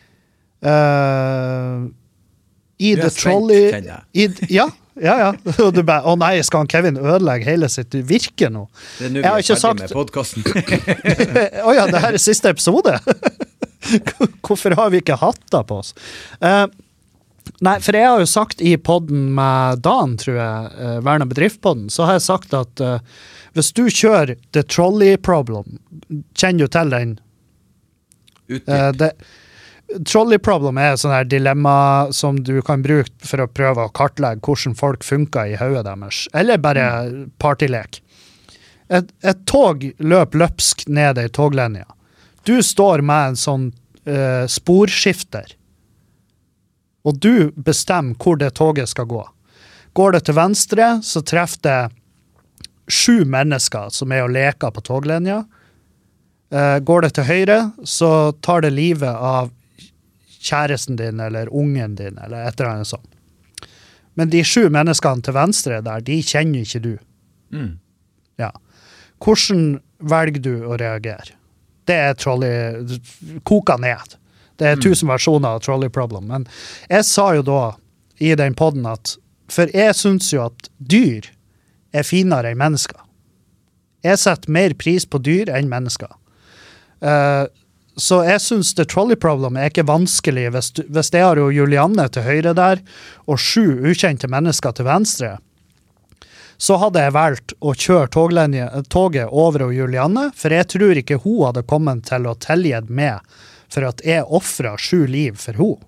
Uh, i The Trolley i, ja, ja, ja og du bare, å oh nei, skal han Kevin ødelegge hele sitt virke nå? Det er nå vi er ferdig sagt... med podcasten. Å oh ja, det her er siste episode. Hvorfor har vi ikke hatta på oss? Uh, nei, for jeg har jo sagt i podden med Dan, tror jeg, uh, Verna Bedriftpodden, så har jeg sagt at uh, hvis du kjører The Trolley Problem, kjenner du til den? Uh, det Trolley problem er sånn her dilemma som du kan bruke for å prøve å kartlegge hvordan folk funker i hodet deres, eller bare partylek. Et, et tog løp løpsk ned i toglinja. Du står med en sånn uh, sporskifter, og du bestemmer hvor det toget skal gå. Går det til venstre, så treffer det sju mennesker som er og leker på toglinja. Uh, går det til høyre, så tar det livet av kjæresten din, eller ungen din, eller et eller annet sånt. Men de sju menneskene til venstre der, de kjenner ikke du. Mm. Ja. Hvordan velger du å reagere? Det er trolley, koka ned. Det er tusen mm. versjoner av trolley problem. Men jeg sa jo da, i den podden at, for jeg synes jo at dyr er finere enn mennesker. Jeg setter mer pris på dyr enn mennesker. Uh, Så jeg synes det trolley problem er ikke vanskelig hvis, du, hvis jeg har jo Julianne til høyre der, og sju ukjente mennesker til venstre, så hadde jeg valgt å kjøre toglinje, toget over og Julianne, for jeg tror ikke hun hadde kommet til å tilgjede meg for at jeg offret sju liv for hun.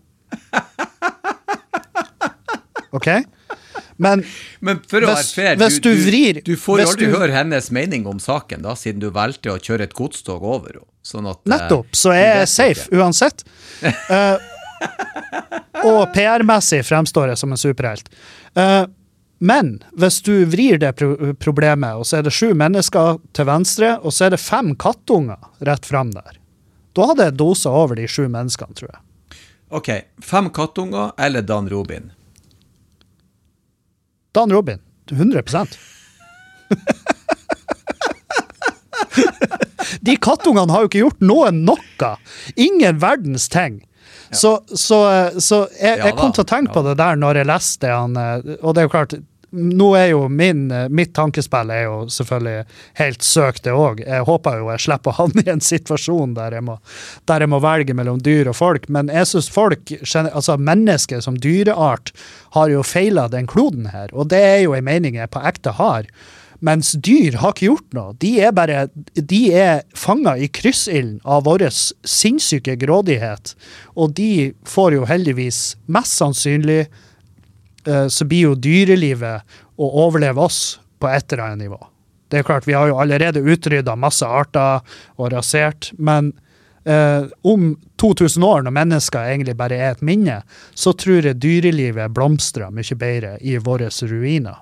Ok? Men, Men for å hvis, være fair, hvis du, du, vrir, du får jo aldri du, høre hennes mening om saken da, siden du valgte å kjøre et godstog over. Sånn at, nettopp, så jeg er safe ikke. Uansett. uh, og P R-messig fremstår jeg som en superhelt. Uh, men hvis du vrir det pro- problemet, og så er det sju mennesker til venstre, og så er det fem kattunger rett frem der, da hadde jeg dosa over de sju menneskene, tror jeg. Ok, fem kattunger eller Dan Robin? Dan Robin, hundre prosent. De kattungene har jo ikke gjort noen noe. Ingen verdens ting. Ja. Så, så, så jeg, jeg kom til å tenke på det der når jeg leste han, og det er jo klart, nå er jo min, mitt tankespill er jo selvfølgelig helt søkt det også. Jeg håper jo jeg slipper å havne i en situasjon der jeg, må, der jeg må velge mellom dyr og folk, men jeg synes folk, altså mennesker som dyreart, har jo feilet den kloden her, og det er jo en mening jeg på ekte har. Mens dyr har ikke gjort noe. De er bare, de er fanget i kryssilden av vår sinnssyke grådighet, og de får jo heldigvis mest sannsynlig uh, så blir jo dyrelivet å overleve oss på et eller annet nivå. Det er klart, vi har jo allerede utryddet masse arter og rasert, men uh, om to tusen år, når mennesker egentlig bare er et minne, så tror jeg dyrelivet blomstrer mye bedre i våre ruiner.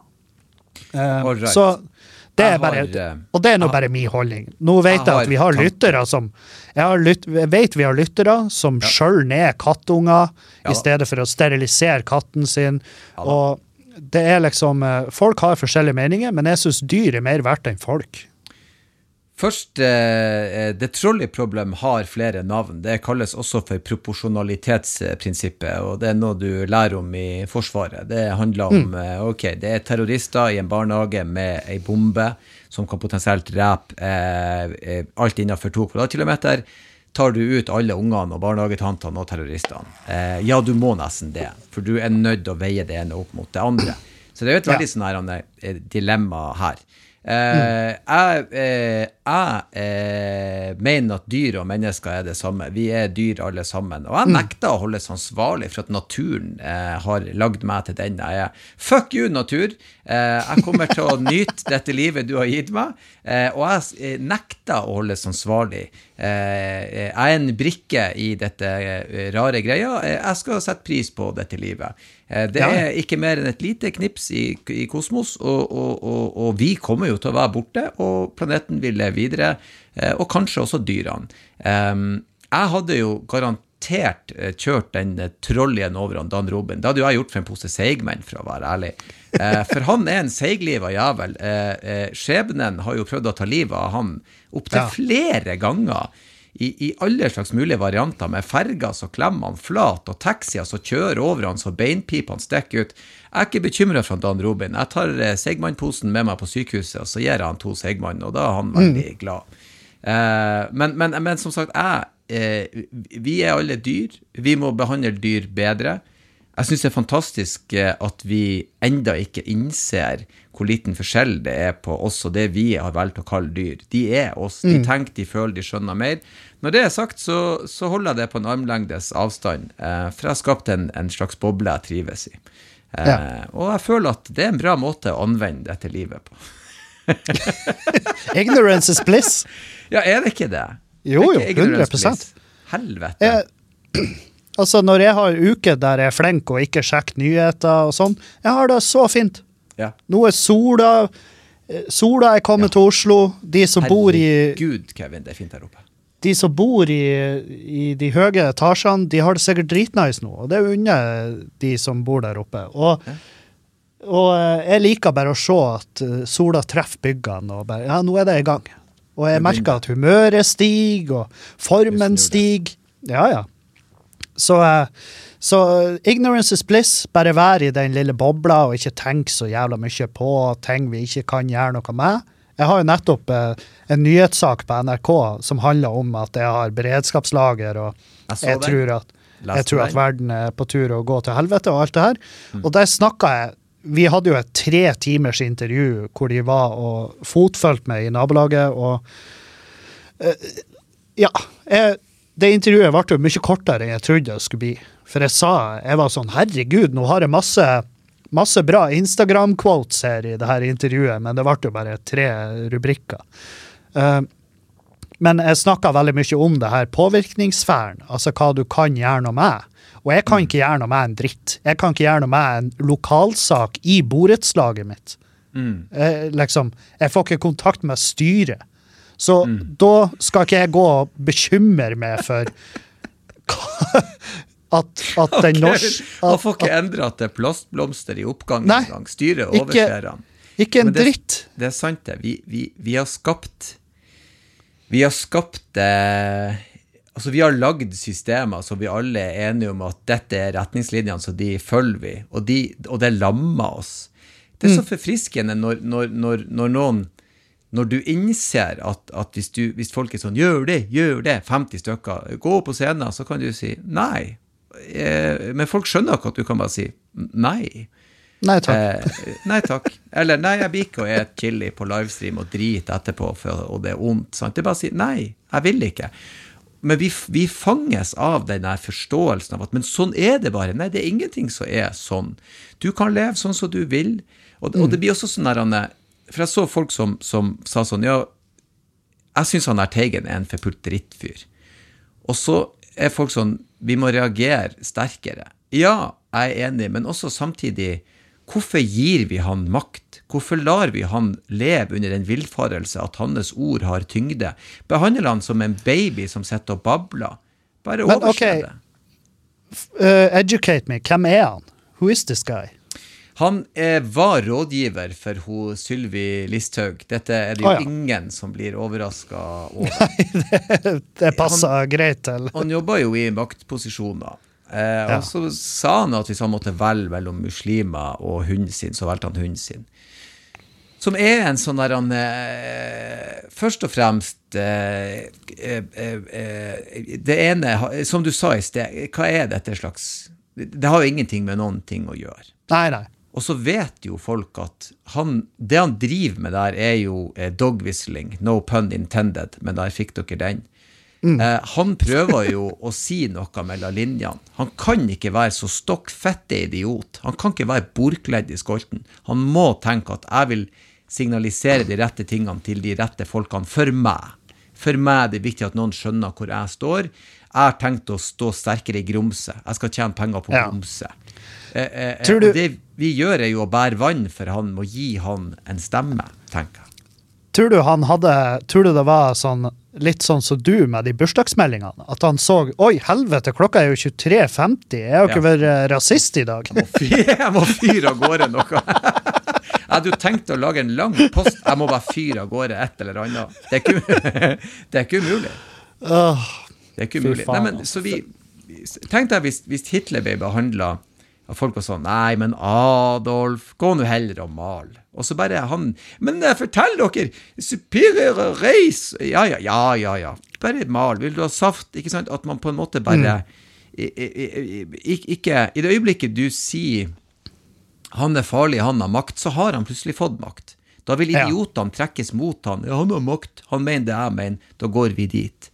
Uh, right. Så det er bare, og det er nå bare min holdning. Nå vet jeg, jeg at vi har lyttere som, jeg, har lytt, jeg vet vi har lyttere som ja. Skjøller ned kattunger ja. I stedet for å sterilisere katten sin, ja. Og det er liksom, folk har forskjellige meninger, men jeg synes dyr er mer verdt enn folk. Først, eh, det trolleyproblem har flere navn. Det kalles også for proporsjonalitetsprinsippet, og det er noe du lærer om i Forsvaret. Det handler om, mm. eh, ok, det er terrorister i en barnehage med en bombe som kan potensielt drepe eh, alt innenfor to kvadratkilometer. Tar du ut alle ungene og barnehagetantene og terroristene? Eh, ja, du må nesten det, for du er nødt til å veie det ene opp mot det andre. Så det er jo et veldig ja. Sånn her dilemma her. Uh, jeg uh, jeg uh, mener at dyr og mennesker er det samme. Vi er dyr alle sammen. Og jeg nekter å holdes ansvarlig for at naturen uh, har lagd meg til den jeg er. Fuck you, natur! Uh, jeg kommer til å nyte dette livet du har gitt meg, uh, og jeg nekter å holdes ansvarlig. Uh, jeg er en brikke i dette uh, rare greia. Uh, jeg skal sette pris på dette livet. Det er ikke mer enn et lite knips i, i kosmos, og, og, og, og vi kommer jo til å være borte, og planeten vil leve videre, og kanskje også dyrene. Jeg hadde jo garantert kjørt den trollien over han Dan Robin. Det hadde jo jeg gjort for en pose seigmenn, for å være ærlig. For han er en seiglivet jævel. Skjebnen har jo prøvd å ta livet av han opp til ja. Flere ganger, I, i alle slags mulige varianter, med ferger så klemmer han flat, og taxier så kjører over han så beinpipene stekker ut. Jeg er ikke bekymret for Dan Robin. Jeg tar segmannposen med meg på sykehuset, og så gir jeg han to segmann, og da er han veldig mm. glad. Eh, men, men, men som sagt, jeg, eh, vi er alle dyr. Vi må behandle dyr bedre. Jeg synes det er fantastisk at vi enda ikke innser hvor liten forskjell det er på oss og det vi har valgt å kalle dyr. De er oss, de mm. tenker, de føler, de skjønner mer. Når det er sagt, så, så holder jeg det på en armlengdes avstand, eh, for jeg har skapt en, en slags boble jeg trives i. Eh, ja. Og jeg føler at det er en bra måte å anvende dette livet på. Ignorance is bliss. Ja, er det ikke det? Jo, jo, hundre prosent. Helvete. Jeg, altså, når jeg har uker der jeg er flink og ikke sjekker nyheter og sånn, jeg har det så fint. Ja. Nå er sola, sola er kommet ja. Til Oslo, de som Herregud, bor i... Gud, Kevin, det er fint her oppe. De som bor i, i de høye etasjene, de har det sikkert dritnice nå, og det er under de som bor der oppe. Og, ja. og jeg liker bare å se at sola treffer byggene, og bare, ja, nå er det i gang. Og jeg merker at humøret stiger, og formen stiger. Ja, ja. Så, så ignorance is bliss, bare være i den lille bobla, og ikke tenke så jævla mye på ting vi ikke kan gjøre noe med. Jeg har jo nettopp eh, en nyhetssak på N R K som handler om at jeg har beredskapslager, og jeg, jeg, tror, at, jeg tror at verden er på tur å gå til helvete og alt det her. Mm. Og der snakket jeg, vi hadde jo et tre timers intervju hvor de var og fotfølte meg i nabolaget, og eh, ja, jeg, det intervjuet ble jo mye kortere enn jeg trodde det skulle bli. For jeg sa, jeg var sånn, herregud, nå har jeg masse... masse bra Instagram-quotes her i det her intervjuet, men det ble jo bare tre rubrikker. Uh, men jeg snakket veldig mye om det her påvirkningssfæren, altså hva du kan gjøre noe med. Og jeg kan ikke gjøre noe med en dritt. Jeg kan ikke gjøre noe med en lokalsak i borettslaget mitt. Mm. Jeg, liksom, jeg får ikke kontakt med styret. Så mm. da skal ikke jeg gå og bekymre meg for at, at okay. den norsk... Han får ikke endre at det er plastblomster i oppgangen nei, gang. Styret overser han. Ikke en det, dritt. Det er sant det. Vi, vi, vi har skapt... Vi har skapt... Eh, altså vi har lagd systemer så vi alle er enige om at dette er retningslinjene, så de følger vi. Og, de, og det lammer oss. Det er så forfriskende når, når, når, når noen... Når du innser at, at hvis, du, hvis folk er sånn, gjør det, gjør det, femti stykker, gå på scenen, så kan du si nei. Eh, men folk skjønner ikke at du kan bare si nei. Nei takk. Eh, nei takk. Eller nei, jeg blir ikke å et chili på livestream og drit etterpå, for, og det er ondt. Sant? Det er bare å si nei, jeg vil ikke. men vi, vi fanges av den der forståelsen av at, men sånn er det bare. Nei, det er ingenting som er sånn. Du kan leve sånn som du vil, og, mm. og det blir også sånn der, for jeg så folk som, som sa sånn, ja, jeg synes han der Teigen er en forpult drittfyr. Og så er folk sånn, vi må reagere sterkere. Ja, jeg er enig, men også samtidig, hvorfor gir vi han makt? Hvorfor lar vi han leve under en villfarelse at hans ord har tyngde? Behandler han som en baby som sitter og babler? Bare overse det. Uh, educate me, hvem er han? Who is this guy? Han er, var rådgiver for ho Sylvi Listhaug. Dette er det jo oh, ja. ingen som blir overrasket over. Nei, det, det passer han, greit til. Han jobber jo i maktposisjoner. Eh, ja. Og så sa han at hvis han måtte velge mellom muslimer og hunden sin, så valgte han hunden sin. Som er en sånn der han, eh, først og fremst eh, eh, eh, det ene, som du sa i sted, hva er dette slags? Det har jo ingenting med noen ting å gjøre. Nei, nei. Og så vet jo folk at han, det han driver med der er jo eh, dog whistling, no pun intended, men der fikk dere den. Mm. Eh, han prøver jo å si noe mellom linjene. Han kan ikke være så stokkfette idiot. Han kan ikke være borkledd i skolten. Han må tenke at jeg vil signalisere de rette tingene til de rette folkene for meg. For meg er det viktig at noen skjønner hvor jeg står. Jeg har tenkt å stå sterkere i grumse. Jeg skal tjene penger på grumse. Ja. Eh, eh, du... Det vi gjør er jo å bære vann for han, må gi han en stemme, tenker jeg. Tror du han hadde, tror du det var sånn, litt sånn som du med de bursdagsmeldingene? At han så, oi, helvete, klokka er jo tjuetre femti, jeg har jo ikke ja. vært rasist i dag. Jeg må fyre, jeg må fyre av gårde noe. Jeg hadde jo tenkt å lage en lang post, jeg må bare fyre av gårde et eller annet. Det er ikke, det er ikke umulig. Oh, det er ikke umulig. Nei, men, så vi, tenkte jeg hvis, hvis Hitler ble behandlet, og folk var sånn, nei, men Adolf, gå nå heller og mal. Og så bare han, men fortell dere, superior reis. Ja, ja, ja, ja, ja. Bare mal, vil du ha saft? Ikke sant? At man på en måte bare, mm. ikke, i det øyeblikket du sier, han er farlig, han har makt, så har han plutselig fått makt. Da vil idiotene trekkes mot han. Ja, han har makt, han mener det jeg mener, da går vi dit.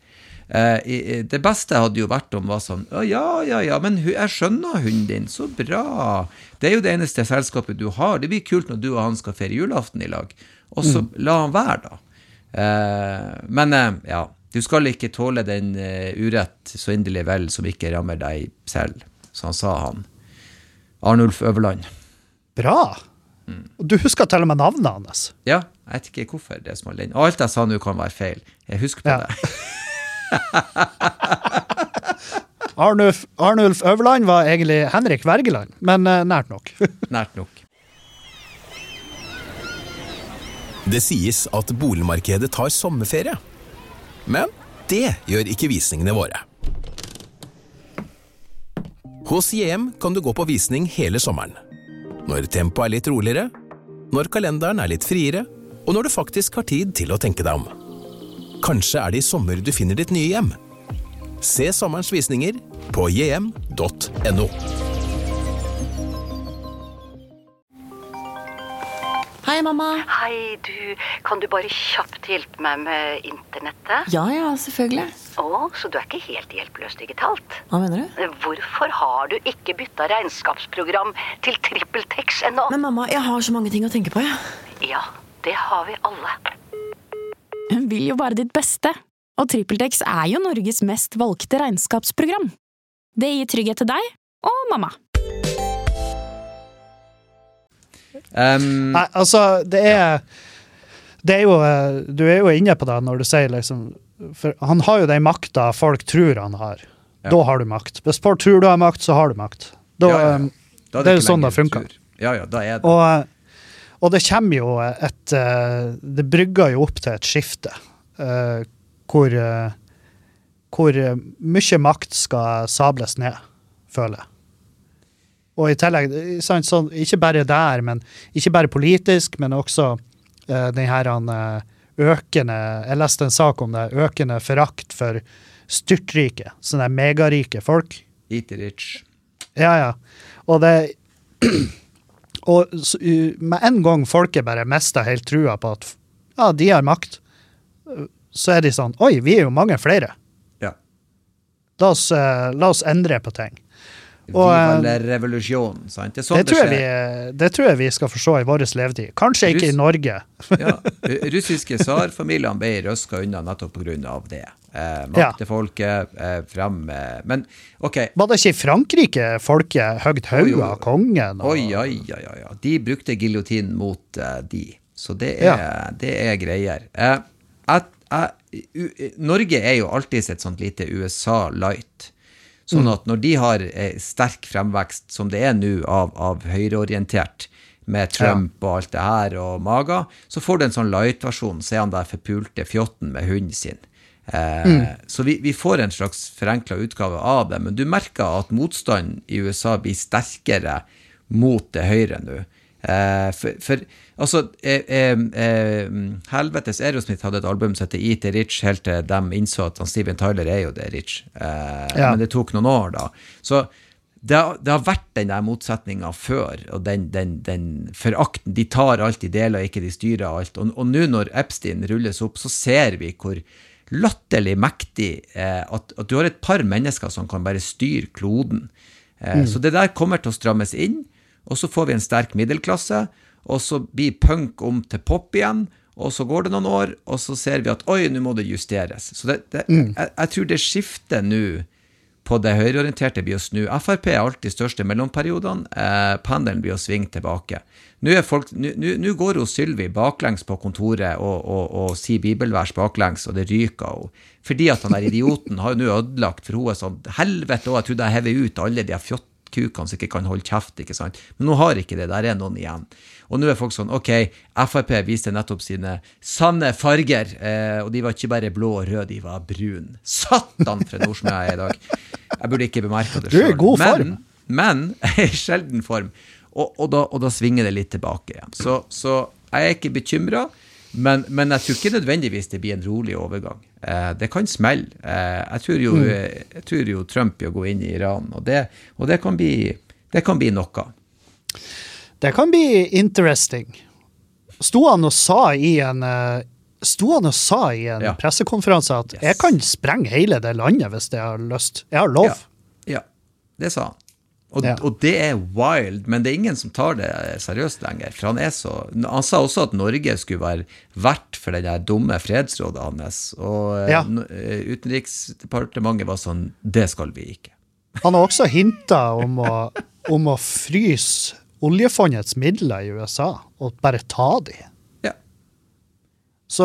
Uh, det beste hadde jo vært om var sånn, ja, ja, ja, men jeg skjønner hunden din, så bra. Det er jo det eneste selskapet du har. Det blir kult når du og han skal feire julaften i lag. Og så mm. la han være da. Uh, men uh, ja, du skal ikke tåle den uh, urett så inderlig vel som ikke rammer deg selv. Så han sa han. Arnulf Øverland. Bra. Mm. Du husker til og med navnet hans. Ja, jeg vet ikke hvorfor det er smalt inn. Alt jeg sa nå kan være feil. Jeg husker på ja. det. Arnulf, Arnulf Øverland var egentlig Henrik Wergeland, men uh, nært nok. Nært nok. Det sies at boligmarkedet tar sommerferie. Men det gjør ikke visningene våre. Hos J M kan du gå på visning hele sommeren. Når tempoet er litt roligere, når kalenderen er litt friere, og når du faktisk har tid til å tenke deg om. Kanskje er det i sommer du finner ditt nye hjem. Se sommerens visninger på j m punktum n o. Hei, mamma. Hei, du. Kan du bare kjapt hjelpe meg med internettet? Ja, ja, selvfølgelig. Å, så du er ikke helt hjelpeløs digitalt? Hva mener du? Hvorfor har du ikke byttet regnskapsprogram til TrippelTex ennå? Men mamma, jeg har så mange ting å tenke på, ja. Ja, det har vi alle. Hun vil jo bare ditt beste, og TrippelTex er jo Norges mest valgte regnskapsprogram. Det gir trygghet til deg og mamma. Um, Nei, altså, det er, det er jo, du er jo inne på det når du sier liksom, for han har jo den makta folk tror han har. Ja. Da har du makt. Hvis folk tror du har makt, så har du makt. Da, ja, ja. Da er det, det er jo sånn det funker. Ja, ja, da er det. Og Og det kommer jo et, det brygger jo opp til et skifte, hvor, hvor mye makt skal sables ned, føler jeg. Og i tillegg, sånn, ikke bare der, men ikke bare politisk, men også den her økende, jeg leste en sak om det, økende forakt for styrtrike, sånne megarike folk. Eat rich. Ja, ja. Og det Og så, med en gang folket bare mister helt trua på at ja, de har makt, så er de sånn, oi, vi er jo mange flere. Ja. La oss, uh, la oss endre på ting. Og, Viva revolusjon, sant? Det, sånn det, tror det, vi, det tror jeg vi skal forstå i vår levetid. Kanskje Russ, ikke i Norge. ja, russiske tsarfamiliene ble røsket unna nettopp på grunn av det. Eh, Maktefolket eh, frem med... Men, ok. Var det ikke i Frankrike folket høgt høyt av kongen? Og... Oi, ja, ja, ja, ja. De brukte giljotin mot uh, de. Så det er, ja. det er greier. Eh, at, uh, uh, Norge er jo alltid et sånt lite U S A light. Sånn at når de har eh, sterk fremvekst, som det er nå av, av høyreorientert, med Trump ja. og alt det her og Maga, så får du en sånn light-versjon, så er han der forpulte fjotten med hunden sin. Eh, mm. Så vi, vi får en slags forenklet utgave av det, men du merker at motstand i U S A blir sterkere mot det høyre nå. Eh, for, for altså eh, eh, eh, helvetes Aerosmith hadde et album som heter Eat the Rich, helt til de innså at Steven Tyler er jo det Rich, eh, ja. men det tok noen år da, så det, det har vært den der motsetningen før, og den, den, den forakten, de tar alt, de deler ikke, de styrer alt, og, og nå når Epstein rulles opp, så ser vi hvor latterlig mektig eh, at, at du har et par mennesker som kan bare styre kloden, eh, mm. så det der kommer til å strammes inn, og så får vi en sterk middelklasse, og så blir punk om til pop igjen, og så går det noen år, og så ser vi at, oi, nå må det justeres. Så det, det, mm. jeg, jeg tror det skifter nå på det høyreorienterte blir å snu. F R P er alltid største mellomperiodene, eh, pendelen blir å svinge tilbake. Nå, er folk, nå, nå, nå går jo Sylvi baklengs på kontoret og, og, og sier bibelvers baklengs, og det ryker jo. Fordi at han der idioten har jo nå ødelagt, for hun er sånn, helvete, og jeg trodde jeg hever ut alle de har fjott, kukene som ikke kan holde kjeft, ikke sant? Men nå har ikke det, der er noen igjen. Og nå er folk sånn, ok, F R P viste nettopp sine sanne farger, eh, og de var ikke bare blå og rød, de var brun. Satan for en ordsmed jeg er i dag. Jeg burde ikke bemerke det selv. Du er i god form. Men, men i sjelden form. Og, og, da, og da svinger det litt tilbake igjen. Så, så jeg er ikke bekymret, men, men jeg tror ikke nødvendigvis det blir en rolig overgang. Eh, det kan smelle. Eh, jeg, tror jo, mm. jeg tror jo Trump vil gå inn i Iran, og det, og det, kan, bli, det kan bli noe. Det kan bli interesting. Sto han og sa i en, sto han og sa i en ja. pressekonferanse at yes. jeg kan sprenge hele det landet hvis jeg har lyst. Jeg har lov. Ja, ja. Det sa han. Og, ja. og det er wild, men det er ingen som tar det seriøst lenger. For han er så, han sa også at Norge skulle være vert for den der dumme fredsrådet hans, og ja. utenriksdepartementet var sånn, det skal vi ikke. Han har også hintet om å, om å fryse oljefondets midler i U S A, og bare ta de. Ja. Så,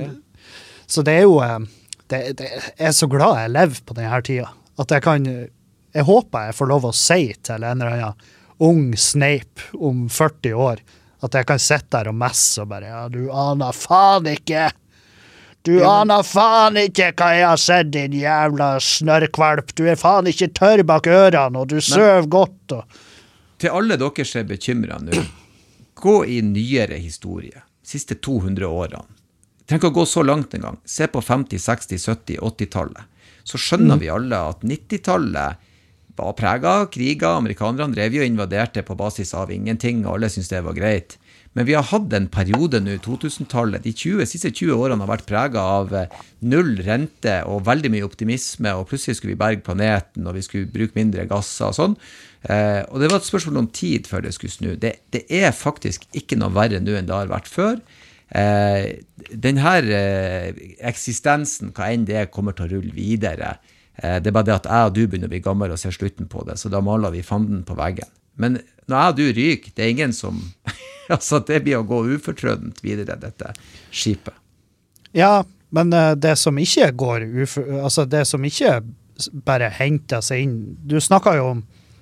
så det er jo, det, det, jeg er så glad jeg lever på denne tida, at jeg kan... Jeg håper jeg får lov å si til en eller annen ung Snape om førti år, at jeg kan sitte der og messe og bare, ja, du aner faen ikke, du aner faen ikke hva jeg har sett, din jævla snørkvalp, du er faen ikke tørr bak ørene, og du søv godt. Og... Til alle dere som er bekymret nå, gå i nyere historie, siste to hundre årene. Tenk å gå så langt en gang, se på femti, seksti, sytti, åtti-tallet, så skjønner mm. vi alle at nitti-tallet var preget av kriger, amerikanerne drev jo invaderte på basis av ingenting, og alle synes det var greit. Men vi har hatt en periode nå, to-tusen-tallet, de tjue, siste tjue årene har vært preget av null rente og veldig mye optimisme, og plutselig skulle vi berge planeten, og vi skulle bruke mindre gasser og sånn. Eh, og det var et spørsmål om tid før det skulle snu. Det, det er faktisk ikke noe verre nå enn det har vært før. Eh, den her eh, eksistensen, hva enn det kommer til å rulle videre, det er bare det at jeg og du begynner å bli gammel og ser slutten på det, så da maler vi fanden på veggen. Men når jeg og du ryker, det er ingen som... altså, det blir å gå ufortrødent videre, dette skipet. Ja, men det som ikke går ufor... Altså, det som ikke bare henter seg inn... Du snakker jo om...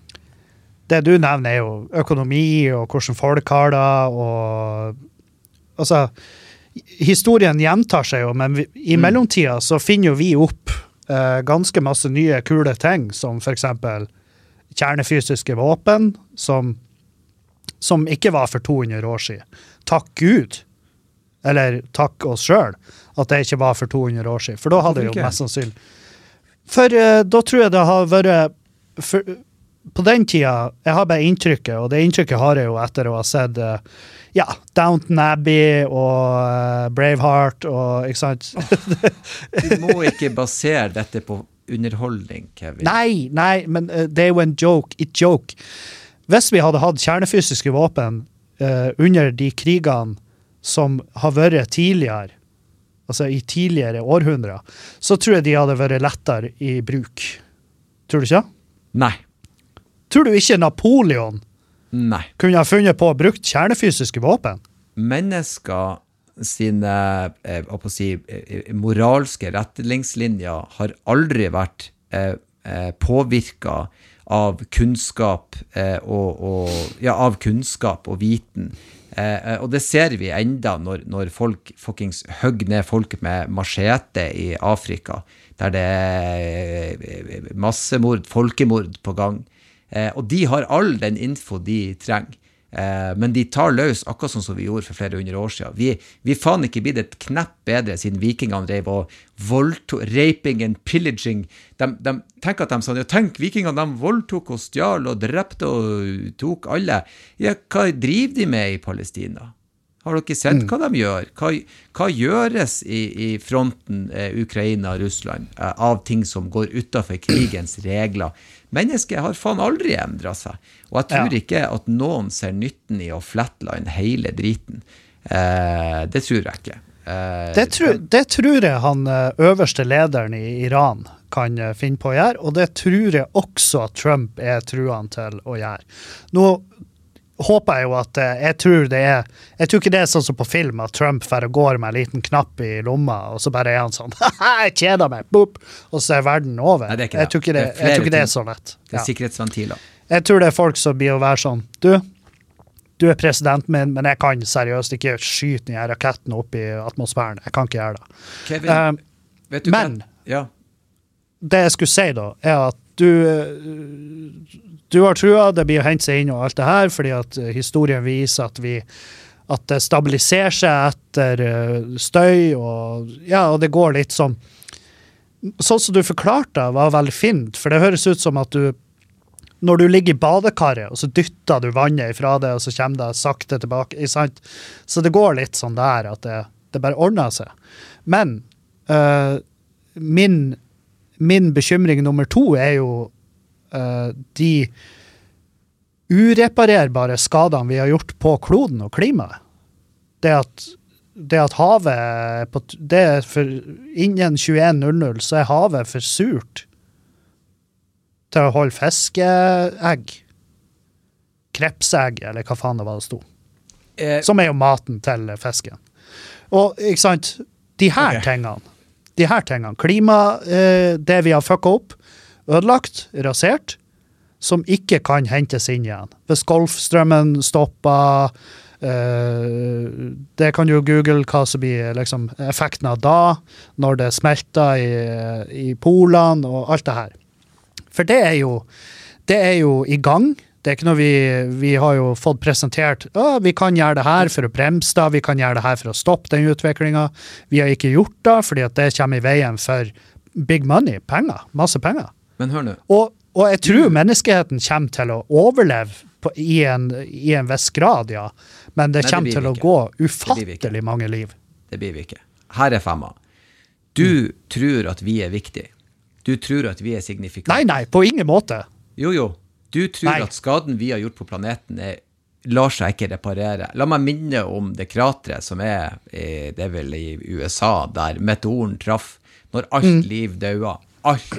Det du nevner er jo økonomi, og hvordan folk har det, og... Altså, historien gjentar seg jo, men vi, i mellomtida så finner jo vi opp Uh, ganske masse nye kule ting, som for eksempel kjernefysiske våpen, som, som ikke var for to hundre år siden. Takk Gud, eller takk oss selv, at det ikke var for to hundre år siden, for da hadde det jo mest sannsynlig. For uh, da tror jeg det har vært, for, på den tida, jeg har bare inntrykket, og det inntrykket har jeg jo etter å ha sett uh, ja, Downton Abbey og uh, Braveheart og, ikke sant? Du må ikke basere dette på underholdning, Kevin. Nei, nei, men uh, det er jo en joke, et joke. Hvis vi hadde hatt kjernefysiske våpen uh, under de krigene som har vært tidligere, altså i tidligere århundrer, så tror jeg de hadde vært lettere i bruk. Tror du ikke? Nei. Tror du ikke Napoleon Nei. kunne ha funnet på å bruke kjernefysiske våpen? Mennesker sine eh, å si, eh, moralske retningslinjer har aldri vært eh, eh, påvirket av kunnskap eh, og, og, ja, av kunnskap og viten. Eh, og det ser vi enda når, når folk fuckings høgg ned folk med machete i Afrika, der det er massemord, folkemord på gang. Eh, og de har all den info de trenger. Eh, men de tar løs akkurat sånn som vi gjorde for flere hundre år siden. Vi, vi faen ikke blitt et knepp bedre siden vikingene drev og voldtok, raping and pillaging. De, de tenker at de sa, ja, tenk, vikingene de voldtok og stjal og drepte og tok alle. Ja, hva driver de med i Palestina? Har dere sett hva de gjør? Hva, hva gjøres i, i fronten eh, Ukraina og Russland eh, av ting som går utenfor krigens regler? Mennesket har faen aldri endret seg. Og jeg tror ja. ikke at noen ser nytten i å flatline hele driten. Eh, det tror jeg ikke. Eh, det, tror, det tror jeg han øverste lederen i Iran kan finne på å gjøre, og det tror jeg også at Trump er truende til å gjøre. Nå håper jeg jo at jeg tror det er, jeg tror ikke det er sånn som på film, at Trump for går med en liten knapp i lomma, og så bare er han sånn, haha, jeg kjeder meg, boop, og så er verden over. Nei, det er ikke det. Jeg tror ikke det, det er, jeg tror ikke det er så lett. Det er ja. sikkerhetsventiler. Jeg tror det er folk som blir å være sånn, du, du er presidenten min, men jeg kan seriøst ikke skyte den raketten opp i atmosfæren. Jeg kan ikke gjøre det. Kevin, um, vet du men, hva? Ja. Det jeg skulle si da, er at du, du har trua, det blir å hente seg inn og alt det her, fordi at historien viser at vi, at det stabiliserer seg etter støy, og ja, og det går litt som, sånn som du forklarte var veldig fint, for det høres ut som at du, når du ligger i badekaret, og så dytter du vannet ifra det, og så kommer det sakte tilbake, ikke sant? Så det går litt sånn der, at det, det bare ordner seg. Men uh, min Min bekymring nummer to er jo uh, de ureparerbare skadene vi har gjort på kloden og klimaet. Det at, det at havet, på, det er for, innen tjueen null null så er havet for surt til å holde fiskeegg. Krepsegg, eller hva faen det var det sto. Eh. Som er jo maten til fisken. Og, ikke sant, de her okay. tingene, de her tingene, klima, eh, det vi har fucket opp, ødelagt, rasert, som ikke kan hentes inn igjen. Hvis golfstrømmen stopper, eh, det kan jo google hva som blir liksom, effekten av da, når det smelter i, i polene og alt det her. For det er jo, det er jo i gang. Det er ikke noe vi, vi har jo fått presentert, ja, vi kan gjøre det her for å bremse det, vi kan gjøre det her for å stoppe den utviklingen. Vi har ikke gjort det, fordi at det kommer i veien for big money, penger, masse penger. Men hør nå. Og, og jeg tror menneskeheten kommer til å overleve på, i, en, i en viss grad, ja. Men det Nei, kommer det til å gå ufattelig mange liv. Det blir vi ikke. Her er femma. Du mm. tror at vi er viktige. Du tror at vi er signifikante. Nei, nei, på ingen måte. Jo, jo. Du tror Nei. At skaden vi har gjort på planeten er, lar seg ikke reparere. La meg minne om det krateret som er, det er vel i U S A, der meteoren traff, når alt mm. liv døde. Alt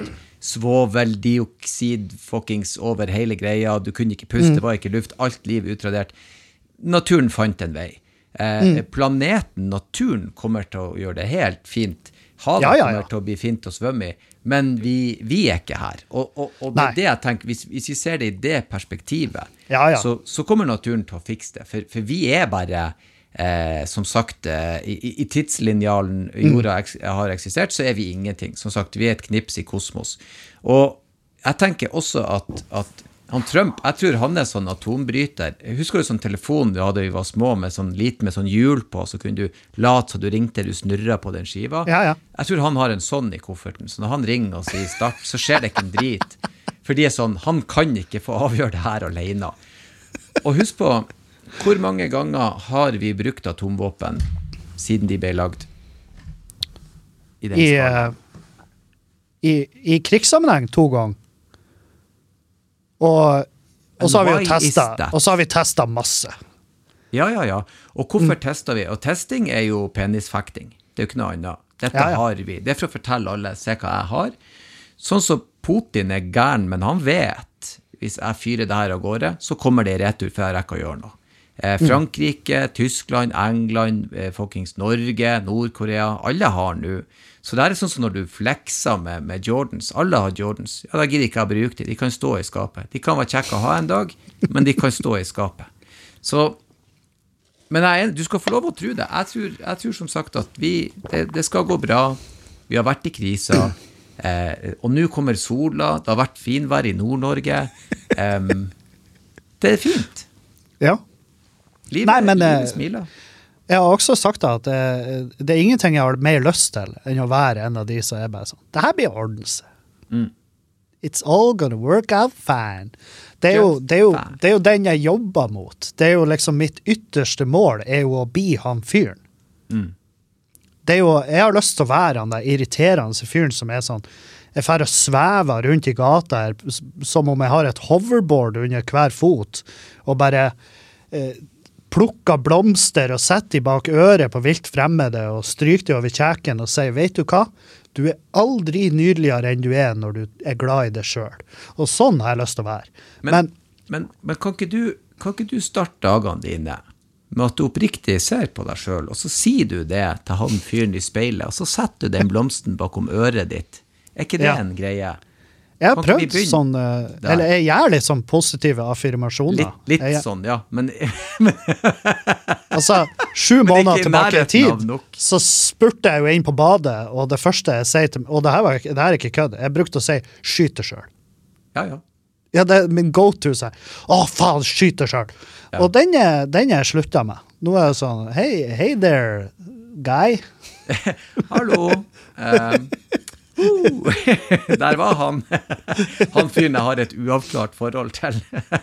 svoveldioksid fuckings over hele greia, du kunne ikke puste, mm. det var ikke luft, alt liv utradert. Naturen fant en vei. Eh, mm. Planeten, naturen kommer til å gjøre det helt fint. Havet ja, ja, ja. kommer til å bli fint å svømme i, men vi, vi er ikke her. Og, og, og det er det jeg tenker, hvis, hvis vi ser det i det perspektivet, ja, ja. Så, så kommer naturen til å fikse det. For, for vi er bare, eh, som sagt, eh, i, i tidslinjalen jorda eks, har eksistert, så er vi ingenting. Som sagt, vi er et knips i kosmos. Og jeg tenker også at, at han Trump, jeg tror han er sånn atombryter. Husker du sånn telefon du hadde vi var små, med sånn liten med sånn hjul på, så kunne du late så du ringte, du snurret på den skiva. Ja, ja. Jeg tror han har en sånn i kofferten, så når han ringer og sier start, så skjer det ikke en drit. For de er sånn, han kan ikke få avgjøre det her alene. Og husk på, hvor mange ganger har vi brukt atomvåpen siden de ble lagd? I den I, skala? i, i krigssammenheng to ganger. Og, og så har vi jo testet, og så har vi testet masse. Ja, ja, ja. Og hvorfor mm. tester vi? Og testing er jo penisfekting. Det er jo ikke noe annet. Dette ja, ja. har vi. Det er for å fortelle alle, se hva jeg har. Sånn som Putin er gæren, men han vet, hvis jeg fyrer det her av gårde, så kommer det i retur før jeg rekker å gjøre noe. Eh, Frankrike, mm. Tyskland, England, eh, folkens Norge, Nord-Korea, alle har nå. Så det er sånn som når du flexer med, med Jordans, alle har Jordans. Ja, da gidder ikke jeg bruke dem, de kan stå i skapet. De kan være kjekke å ha en dag, men de kan stå i skapet. Så Men jeg, du skal få lov å tro det. Jeg tror, jeg tror som sagt at vi, det, det skal gå bra. Vi har vært i krisa. Eh, og nå kommer sola. Det har vært finvær i Nord-Norge. Um, det er fint. Ja. Livet, Nei, men, livet smiler. Jeg har også sagt at det, det er ingenting jeg har mer lyst til enn å være en av de som er bare sånn. Det her blir ordnelse. Mm. It's all gonna work out fine. Det er, jo, det, er jo, det er jo den jeg jobber mot. Det er jo liksom mitt ytterste mål er jo å bli han fyren. Mm. Det er jo, jeg har lyst til å være han der irriterende fyren som er sånn, jeg fer og svever rundt i gata her, som om jeg har et hoverboard under hver fot, og bare eh, plukker blomster og setter de bak øret på vilt fremmede og stryker de over kjeken og sier, vet du hva? Du er aldri nydeligere enn du er når du er glad i det selv. Og sånn har jeg lyst til å være. Men, men, men, men kan, ikke du, kan ikke du starte dagene dine med at du oppriktig ser på deg selv, og så sier du det til han fyren i speilet, og så setter du den blomsten bakom øret ditt. Er ikke det ja. en greie? Jeg har prøvd sånn, eller jeg gjør litt sånn positive affirmasjoner. Litt, litt jeg, sånn, ja. Men, altså, sju måneder tilbake i tid, så spurte jeg jo inn på badet, og det første jeg sier til, og det her, var, det her er ikke kødd, jeg brukte å si, skyt det selv. Ja, ja. Ja, det er min go-to, sier. Å, faen, skyt det selv. Ja. Og den er, den er jeg sluttet med. Nå er det sånn, hey, hey there, guy. Hallo. Um, Uh, der var han han fyren jeg har et uavklart forhold til.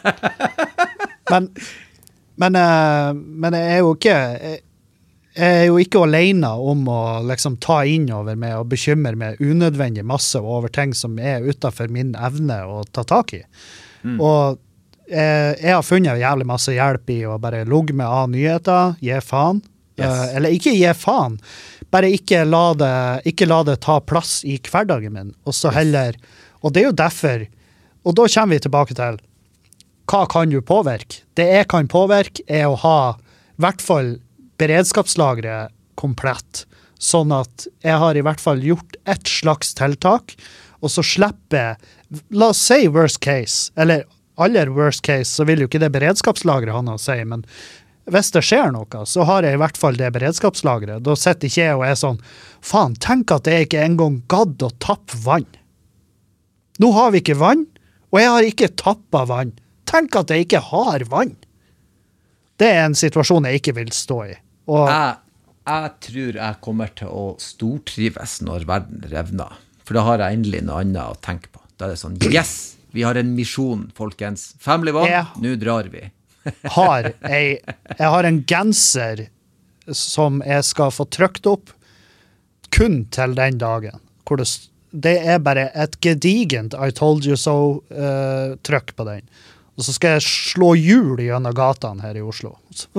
men men, uh, men jeg er jo ikke jeg, jeg er jo ikke alene om å liksom ta inn over med og bekymre meg unødvendig masse over ting som er utenfor min evne å ta tak i. Mm. Og jeg, jeg har funnet jævlig masse hjelp i å bare logge med av nyheter, gi faen. Yes. Uh, eller ikke gi faen, bare ikke la, det, ikke la det ta plass i hverdagen min, og så heller, og det er jo derfor, og da kommer vi tilbake til, hva kan du påvirke? Det jeg kan påvirke er å ha i hvert fall beredskapslagret komplett, sånn at jeg har i hvert fall gjort et slags tiltak, og så slipper, la oss si worst case, eller aller worst case, så vil jo ikke det beredskapslagret han har å si, men hvis det skjer noe, så har jeg i hvert fall det beredskapslagret. Da sitter ikke jeg og er sånn, faen, tenk at jeg ikke engang gadd å tappe vann. Nå har vi ikke vann, og jeg har ikke tappet vann. Tenk at jeg ikke har vann. Det er en situasjon jeg ikke vil stå i. Og jeg, jeg tror jeg kommer til å stortrives når verden revner. For da har jeg endelig noe annet å tenke på. Da er det sånn, yes, vi har en misjon, folkens. Family One, ja. Nå drar vi. har jeg, jeg har en genser som jeg skal få trykt opp kun til den dagen, hvor det, det er bare et gedigent I told you so uh, trykk på den. Og så skal jeg slå hjul gjennom gatene her i Oslo.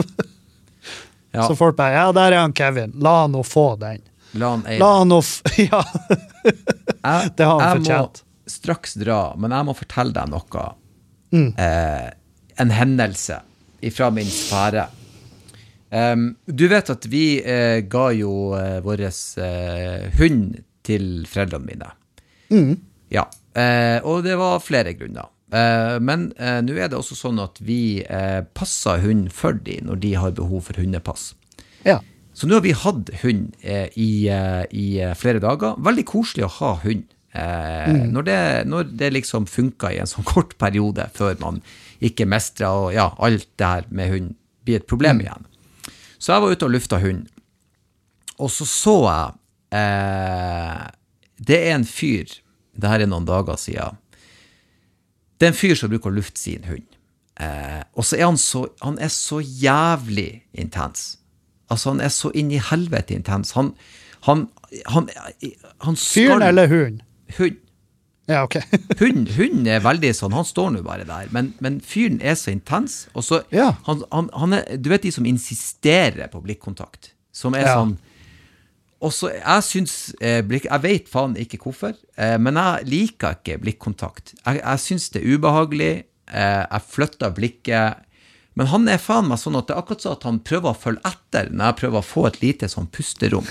Ja. Så folk bare, ja, der er han Kevin, la han nå få den. La han, la han nå, f- ja. jeg, det har han fortjent. Jeg må straks dra, men jeg må fortelle deg noe. Mm. Eh, en hendelse ifra min sfære. Um, du vet at vi eh, ga jo eh, våres eh, hund til foreldrene mine. Mm. Ja, eh, og det var flere grunner. Eh, men eh, nå er det også sånn at vi eh, passer hund for de når de har behov for hundepass. Ja. Så nå har vi hatt hund eh, i, eh, i flere dager. Veldig koselig å ha hund. Eh, mm. når, det, når det liksom funker i en sånn kort periode før man ikke mestrer, og ja, alt det her med hund blir et problem mm. igjen. Så jeg var ute og lufta hund, og så så jeg, eh, det er en fyr, det her er noen dager siden, det er en fyr som bruker å lufte sin hund, eh, og så er han så, han er så jævlig intens. Altså han er så inn i helvete intens. Han, han, han, han skal... Fyren eller hund? hund. Ja, ok. hund, hund er veldig sånn, han står nå bare der, men, men fyren er så intens, og så, ja. han, han, han er, du vet de som insisterer på blikkontakt, som er ja. sånn, og så, jeg synes, eh, blikk, jeg vet faen ikke hvorfor, eh, men jeg liker ikke blikkontakt. Jeg, jeg synes det er ubehagelig, eh, jeg flytter blikket, men han er faen meg sånn at det er akkurat så at han prøver å følge etter når jeg prøver å få et lite sånn pusterom.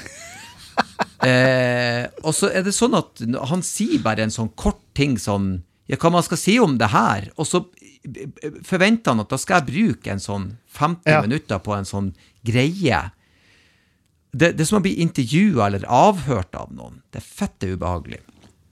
eh, og så er det sånn at han sier bare en sånn kort ting sånn, ja, hva man skal si om det her, og så forventer han at da skal jeg bruke en sånn femti ja. minutter på en sånn greie. Det, det er som å bli intervjuet eller avhørt av noen. Det er fette ubehagelig.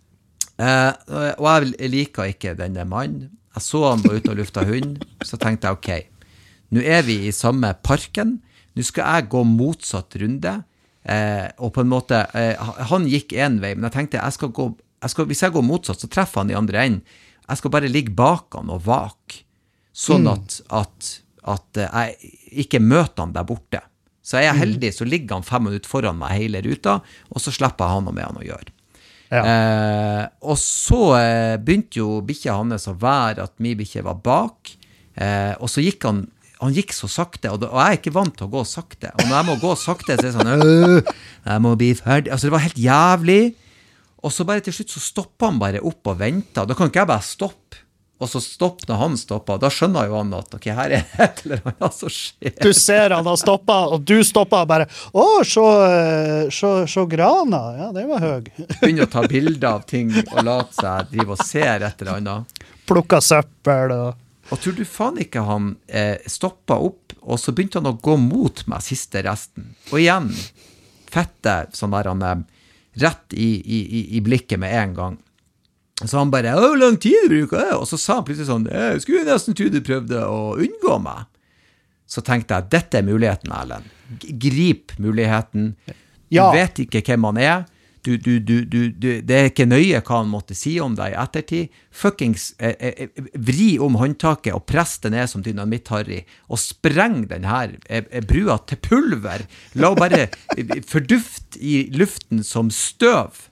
Eh, og jeg liker ikke denne mannen. Jeg så han var ute og lufta hund, så tenkte jeg, ok, nå er vi i samme parken, nå skal jeg gå motsatt runde, eh, og på en måte, eh, han gikk en vei, men jeg tenkte, jeg skal gå, jeg skal, hvis jeg går motsatt, så treffer han i andre enden. Jeg skal bare ligge bak han og vak, sånn at, at, at jeg ikke møter han der borte. Så er jeg heldig, så ligger han fem minutter foran meg hele ruta, og så slipper jeg han og med han å gjøre. Ja. Eh, og så eh, begynte jo bikkja hans å være at min bikkje var bak, eh, og så gikk han, han gikk så sakte, og, det, og jeg er ikke vant til å gå sakte, og når jeg må gå sakte, så er det sånn, øh, jeg må bli ferdig, altså det var helt jævlig, og så bare til slutt så stoppet han bare opp og ventet, og da kan ikke jeg bare stoppe, og så stoppet når han stoppet, da skjønner jo han at, ok, her er det et eller annet som skjer. Du ser han har stoppet, og du stoppet bare, å, så, så, så grana, ja, det var høy. Begynner å ta bilder av ting, og late seg drive og se et eller annet. Plukka søppel, og... Og tror du faen ikke han eh, stoppet opp, og så begynte han å gå mot meg siste resten. Og igjen, fette, sånn der han er rett i, i, i blikket med en gang. Så han bare, hvor lang tid bruker jeg? Og så sa han plutselig sånn, jeg skulle nesten tro du prøvde å unngå meg. Så tenkte jeg, dette er muligheten, Erlend. Grip muligheten. Ja. Du vet ikke hvem han er. Du, du, du, du, du, det er ikke nøye hva han måtte si om deg i ettertid. Fuckings eh, eh, vri om håndtaket og press det ned som dynamitt, Harry, og spreng den her eh, brua til pulver. La bare fordufte i luften som støv.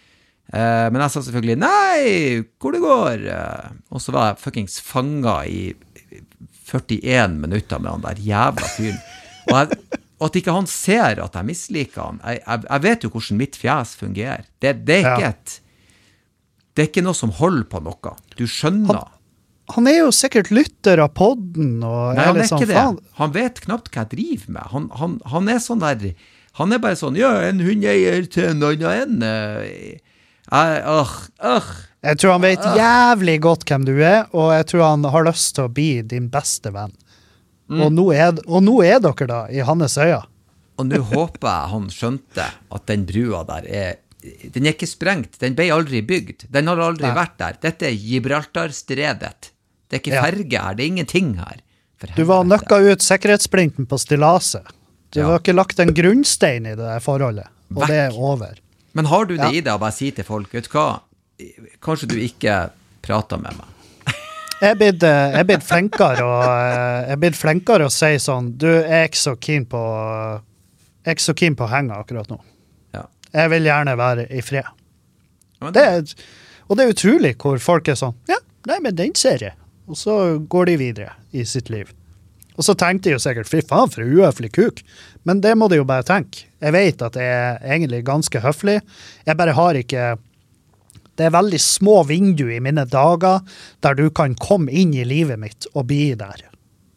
Uh, men jeg sa selvfølgelig, nei, hvor det går? Uh, og så var jeg fuckings fanget i førtien minutter med han der jævla fyren. Og, jeg, og at ikke han ser at jeg misliker han. Jeg, jeg, jeg vet jo hvordan mitt fjes fungerer. Det, det, er ikke ja. et, det er ikke noe som holder på noe. Du skjønner. Han, han er jo sikkert lytter av podden. Og nei, han er sånn, ikke det. Faen. Han vet knapt hva jeg driver med. Han, han, han er sånn der, han er bare sånn, ja, en hundeier til en annen en... Uh, Jeg, øh, øh, jeg tror han vet øh. jævlig godt hvem du er, og jeg tror han har lyst til å bli din beste venn. Mm. Og, nå er, og nå er dere da i hans øya. Og nå håper jeg han skjønte at den brua der er, den er ikke sprengt, den ble aldri bygd, den har aldri Nei. vært der. Dette er Gibraltar-stredet. Det er ikke ferge her, det er ingenting her. Du var nøkka ut sikkerhetssplinten på stillaset. Du ja. har ikke lagt en grunnstein i det forholdet, og Vekk. det er over. Men har du det ja. i det å bare si til folk, vet du hva, kanskje du ikke prater med meg? Jeg er blitt, jeg er blitt flinkere og jeg er blitt flinkere å si sånn, du er ikke så keen på, jeg er ikke så keen på å henge akkurat nå. Ja. Jeg vil gjerne være i fred. Ja, det er, og det er utrolig hvor folk er sånn, ja, nei, men den ser jeg. Og så går de videre i sitt liv. Og så tenkte jeg jo sikkert, fy faen, for uhøflig kuk. Men det må de jo bare tenke. Jeg vet at jeg er egentlig ganske høflig. Jeg bare har ikke... Det er veldig små vindu i mine dager der du kan komme inn i livet mitt og bli der.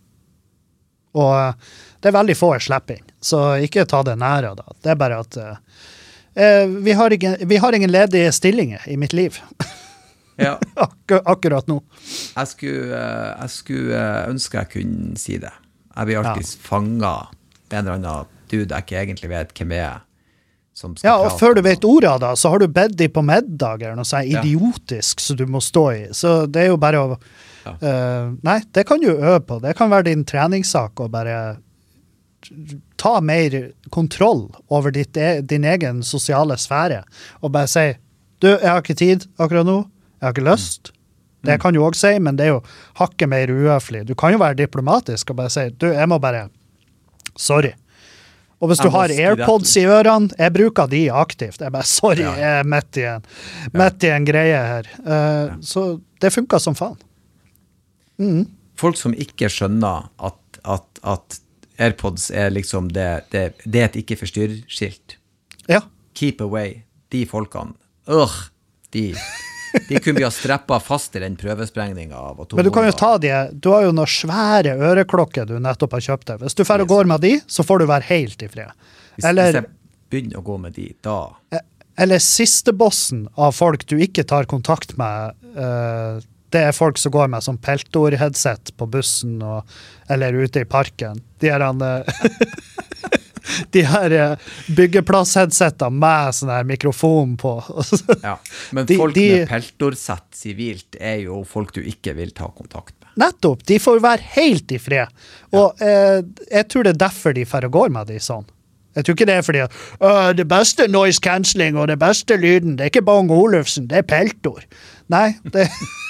Og det er veldig få jeg slipper inn. Så ikke ta det nære da. Det er bare at eh, vi, har ikke, vi har ingen ledige stillinger i mitt liv. Ja. Ak akkurat nå. Jeg skulle, jeg skulle ønske jeg kunne si det. Jeg blir alltid ja. fanget med en eller annen dude jeg ikke egentlig vet hvem jeg er. Som skal ja, og prate. før du vet ordet da, så har du bedt de på middag eller noe sånn idiotisk som du må stå i. Så det er jo bare å... Ja. Uh, nei, det kan du øve på. Det kan være din treningssak å bare ta mer kontroll over ditt, din egen sosiale sfære og bare si, du, jeg har ikke tid akkurat nå. Jeg har ikke lyst. Det kan du også si, men det er jo hakket mer uhøflig. Du kan jo være diplomatisk og bare si, du, jeg må bare, sorry. Og hvis du har AirPods i ørene, jeg bruker de aktivt. Jeg bare, sorry, ja. jeg er midt i en, midt i en greie her. Uh, ja. Så det funker som faen. Mm. Folk som ikke skjønner at, at, at AirPods er liksom det, det, det er et ikke-forstyrr-skilt. Ja. Keep away. De folkene. Øh, de, de kunne vi ha streppet fast i den prøvesprengningen av atombomber. Men du kan jo ta de, du har jo noen svære øreklokker du nettopp har kjøpt deg. Hvis du fer og går med de, så får du være helt i fred. Hvis, eller, hvis jeg begynner å gå med de, da... Eller siste bossen av folk du ikke tar kontakt med, uh, det er folk som går med som peltor-headset på bussen og, eller ute i parken. De er han... de her byggeplass-headsetter med sånn her mikrofon på. Ja, men de, folk de, med peltorsett civilt er jo folk du ikke vil ta kontakt med. Nettopp, de får være helt i fred. Og ja. eh, jeg tror det er derfor de får går med de sånn. Jeg tror ikke det er fordi uh, det beste noise cancelling og det beste lyden, det er ikke Bang Olufsen, det er peltor. Nei, det...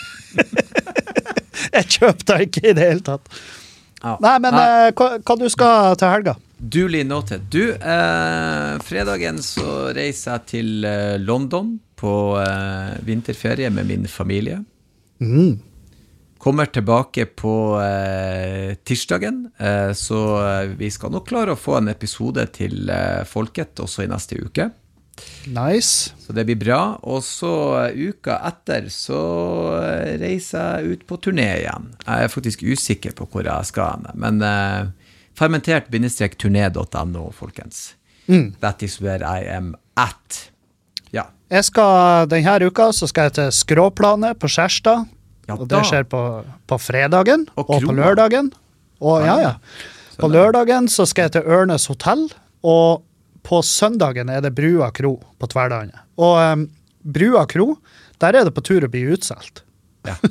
jeg kjøpte ikke i det hele tatt. Ja. Nei, men Nei. Eh, hva, hva du skal til helga? Duly noted. Du, eh, fredagen så reiser jeg til eh, London på eh, vinterferie med min familie. Mm. Kommer tilbake på eh, tirsdagen, eh, så vi skal nok klare å få en episode til eh, Folket også i neste uke. Nice. Så det blir bra. Og så uka etter så reiser jeg ut på turné igjen. Jeg er faktisk usikker på hvor jeg skal, men... Eh, fermentert-turné.no, folkens. Mm. That is where I am at. Ja. Jeg skal, denne uka så skal jeg til Skråplanet på Skjærstad, ja, og det skjer på, på fredagen, og, og på lørdagen. Og, ja, ja. På lørdagen så skal jeg til Ørnes Hotell, og på søndagen er det Brua Kro på Tverlandet. Og um, Brua Kro, der er det på tur å bli utselt. Ja.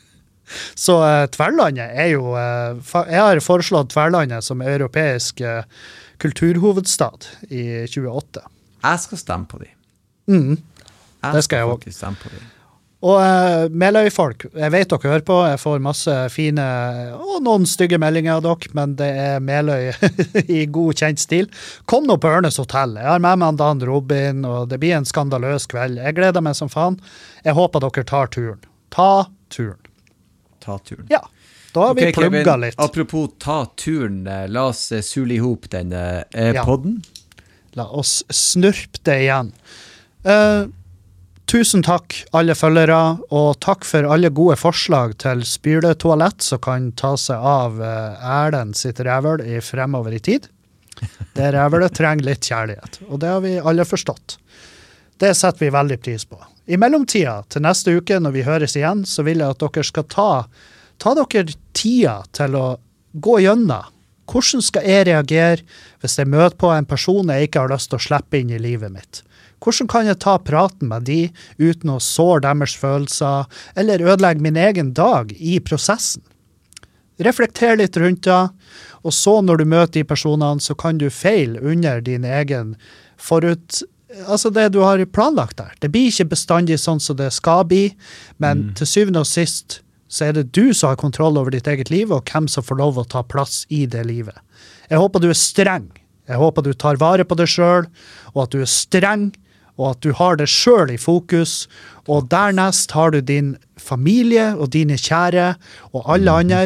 Så uh, Tverlandet er jo, uh, jeg har foreslått Tverlandet som europeisk uh, kulturhovedstad i tjueåtte. Jeg skal stemme på de. Mm, jeg det skal jeg også. Stemme på de. Og uh, Meløy-folk, jeg vet dere hører på, jeg får masse fine, og noen stygge meldinger av dere, men det er Meløy i god kjent stil. Kom nå på Ørnes Hotell, jeg har med meg Dan Robin, og det blir en skandaløs kveld. Jeg gleder meg som faen. Jeg håper dere tar turen. Ta turen. Ta turen. Ja, da har okay, vi plugget Kevin, litt. Apropos ta turen, la oss sule ihop den eh, podden. Ja. La oss snurpe det igjen. Uh, tusen takk alle følgere, og takk for alle gode forslag til spyletoalett som kan ta seg av uh, Erlend sitt rævøl i fremover i tid. Det rævølet trenger litt kjærlighet, og det har vi alle forstått. Det setter vi veldig pris på. I mellomtida, til neste uke når vi høres igjen, så vil jeg at dere skal ta, ta dere tida til å gå gjennom. Hvordan skal jeg reagere hvis jeg møter på en person jeg ikke har lyst til å slippe inn i livet mitt? Hvordan kan jeg ta praten med de uten å såre deres følelser, eller ødelegge min egen dag i prosessen? Reflekter litt rundt det, og så når du møter de personene, så kan du feile under din egen forut... Altså det du har planlagt der. Det blir ikke bestandig sånn som det skal bli, men mm. til syvende og sist så er det du som har kontroll over ditt eget liv, og hvem som får lov å ta plass i det livet. Jeg håper du er streng. Jeg håper du tar vare på deg selv, og at du er streng, og at du har det selv i fokus, og dernest har du din familie og dine kjære, og alle andre,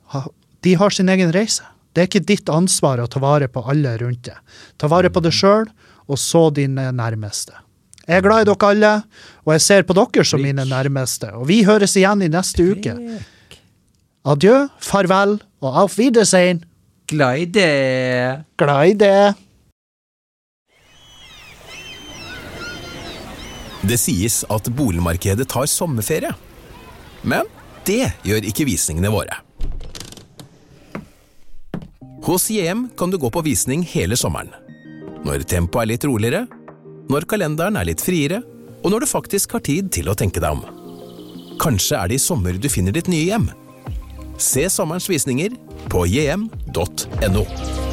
de har sin egen reise. Det er ikke ditt ansvar å ta vare på alle rundt deg. Ta vare på deg selv, og så dine nærmeste. Jeg er glad i dere alle, og jeg ser på dere som mine nærmeste, og vi høres igjen i neste uke. Adjø, farvel, og auf Wiedersehen. Glad i det. Glad i det. Det sies at boligmarkedet tar sommerferie. Men det gjør ikke visningene våre. Hos J M kan du gå på visning hele sommeren. Når tempoet er litt roligere, når kalenderen er litt friere, og når du faktisk har tid til å tenke deg om. Kanskje er det i sommer du finner ditt nye hjem. Se sommerens visninger på j m punktum n o.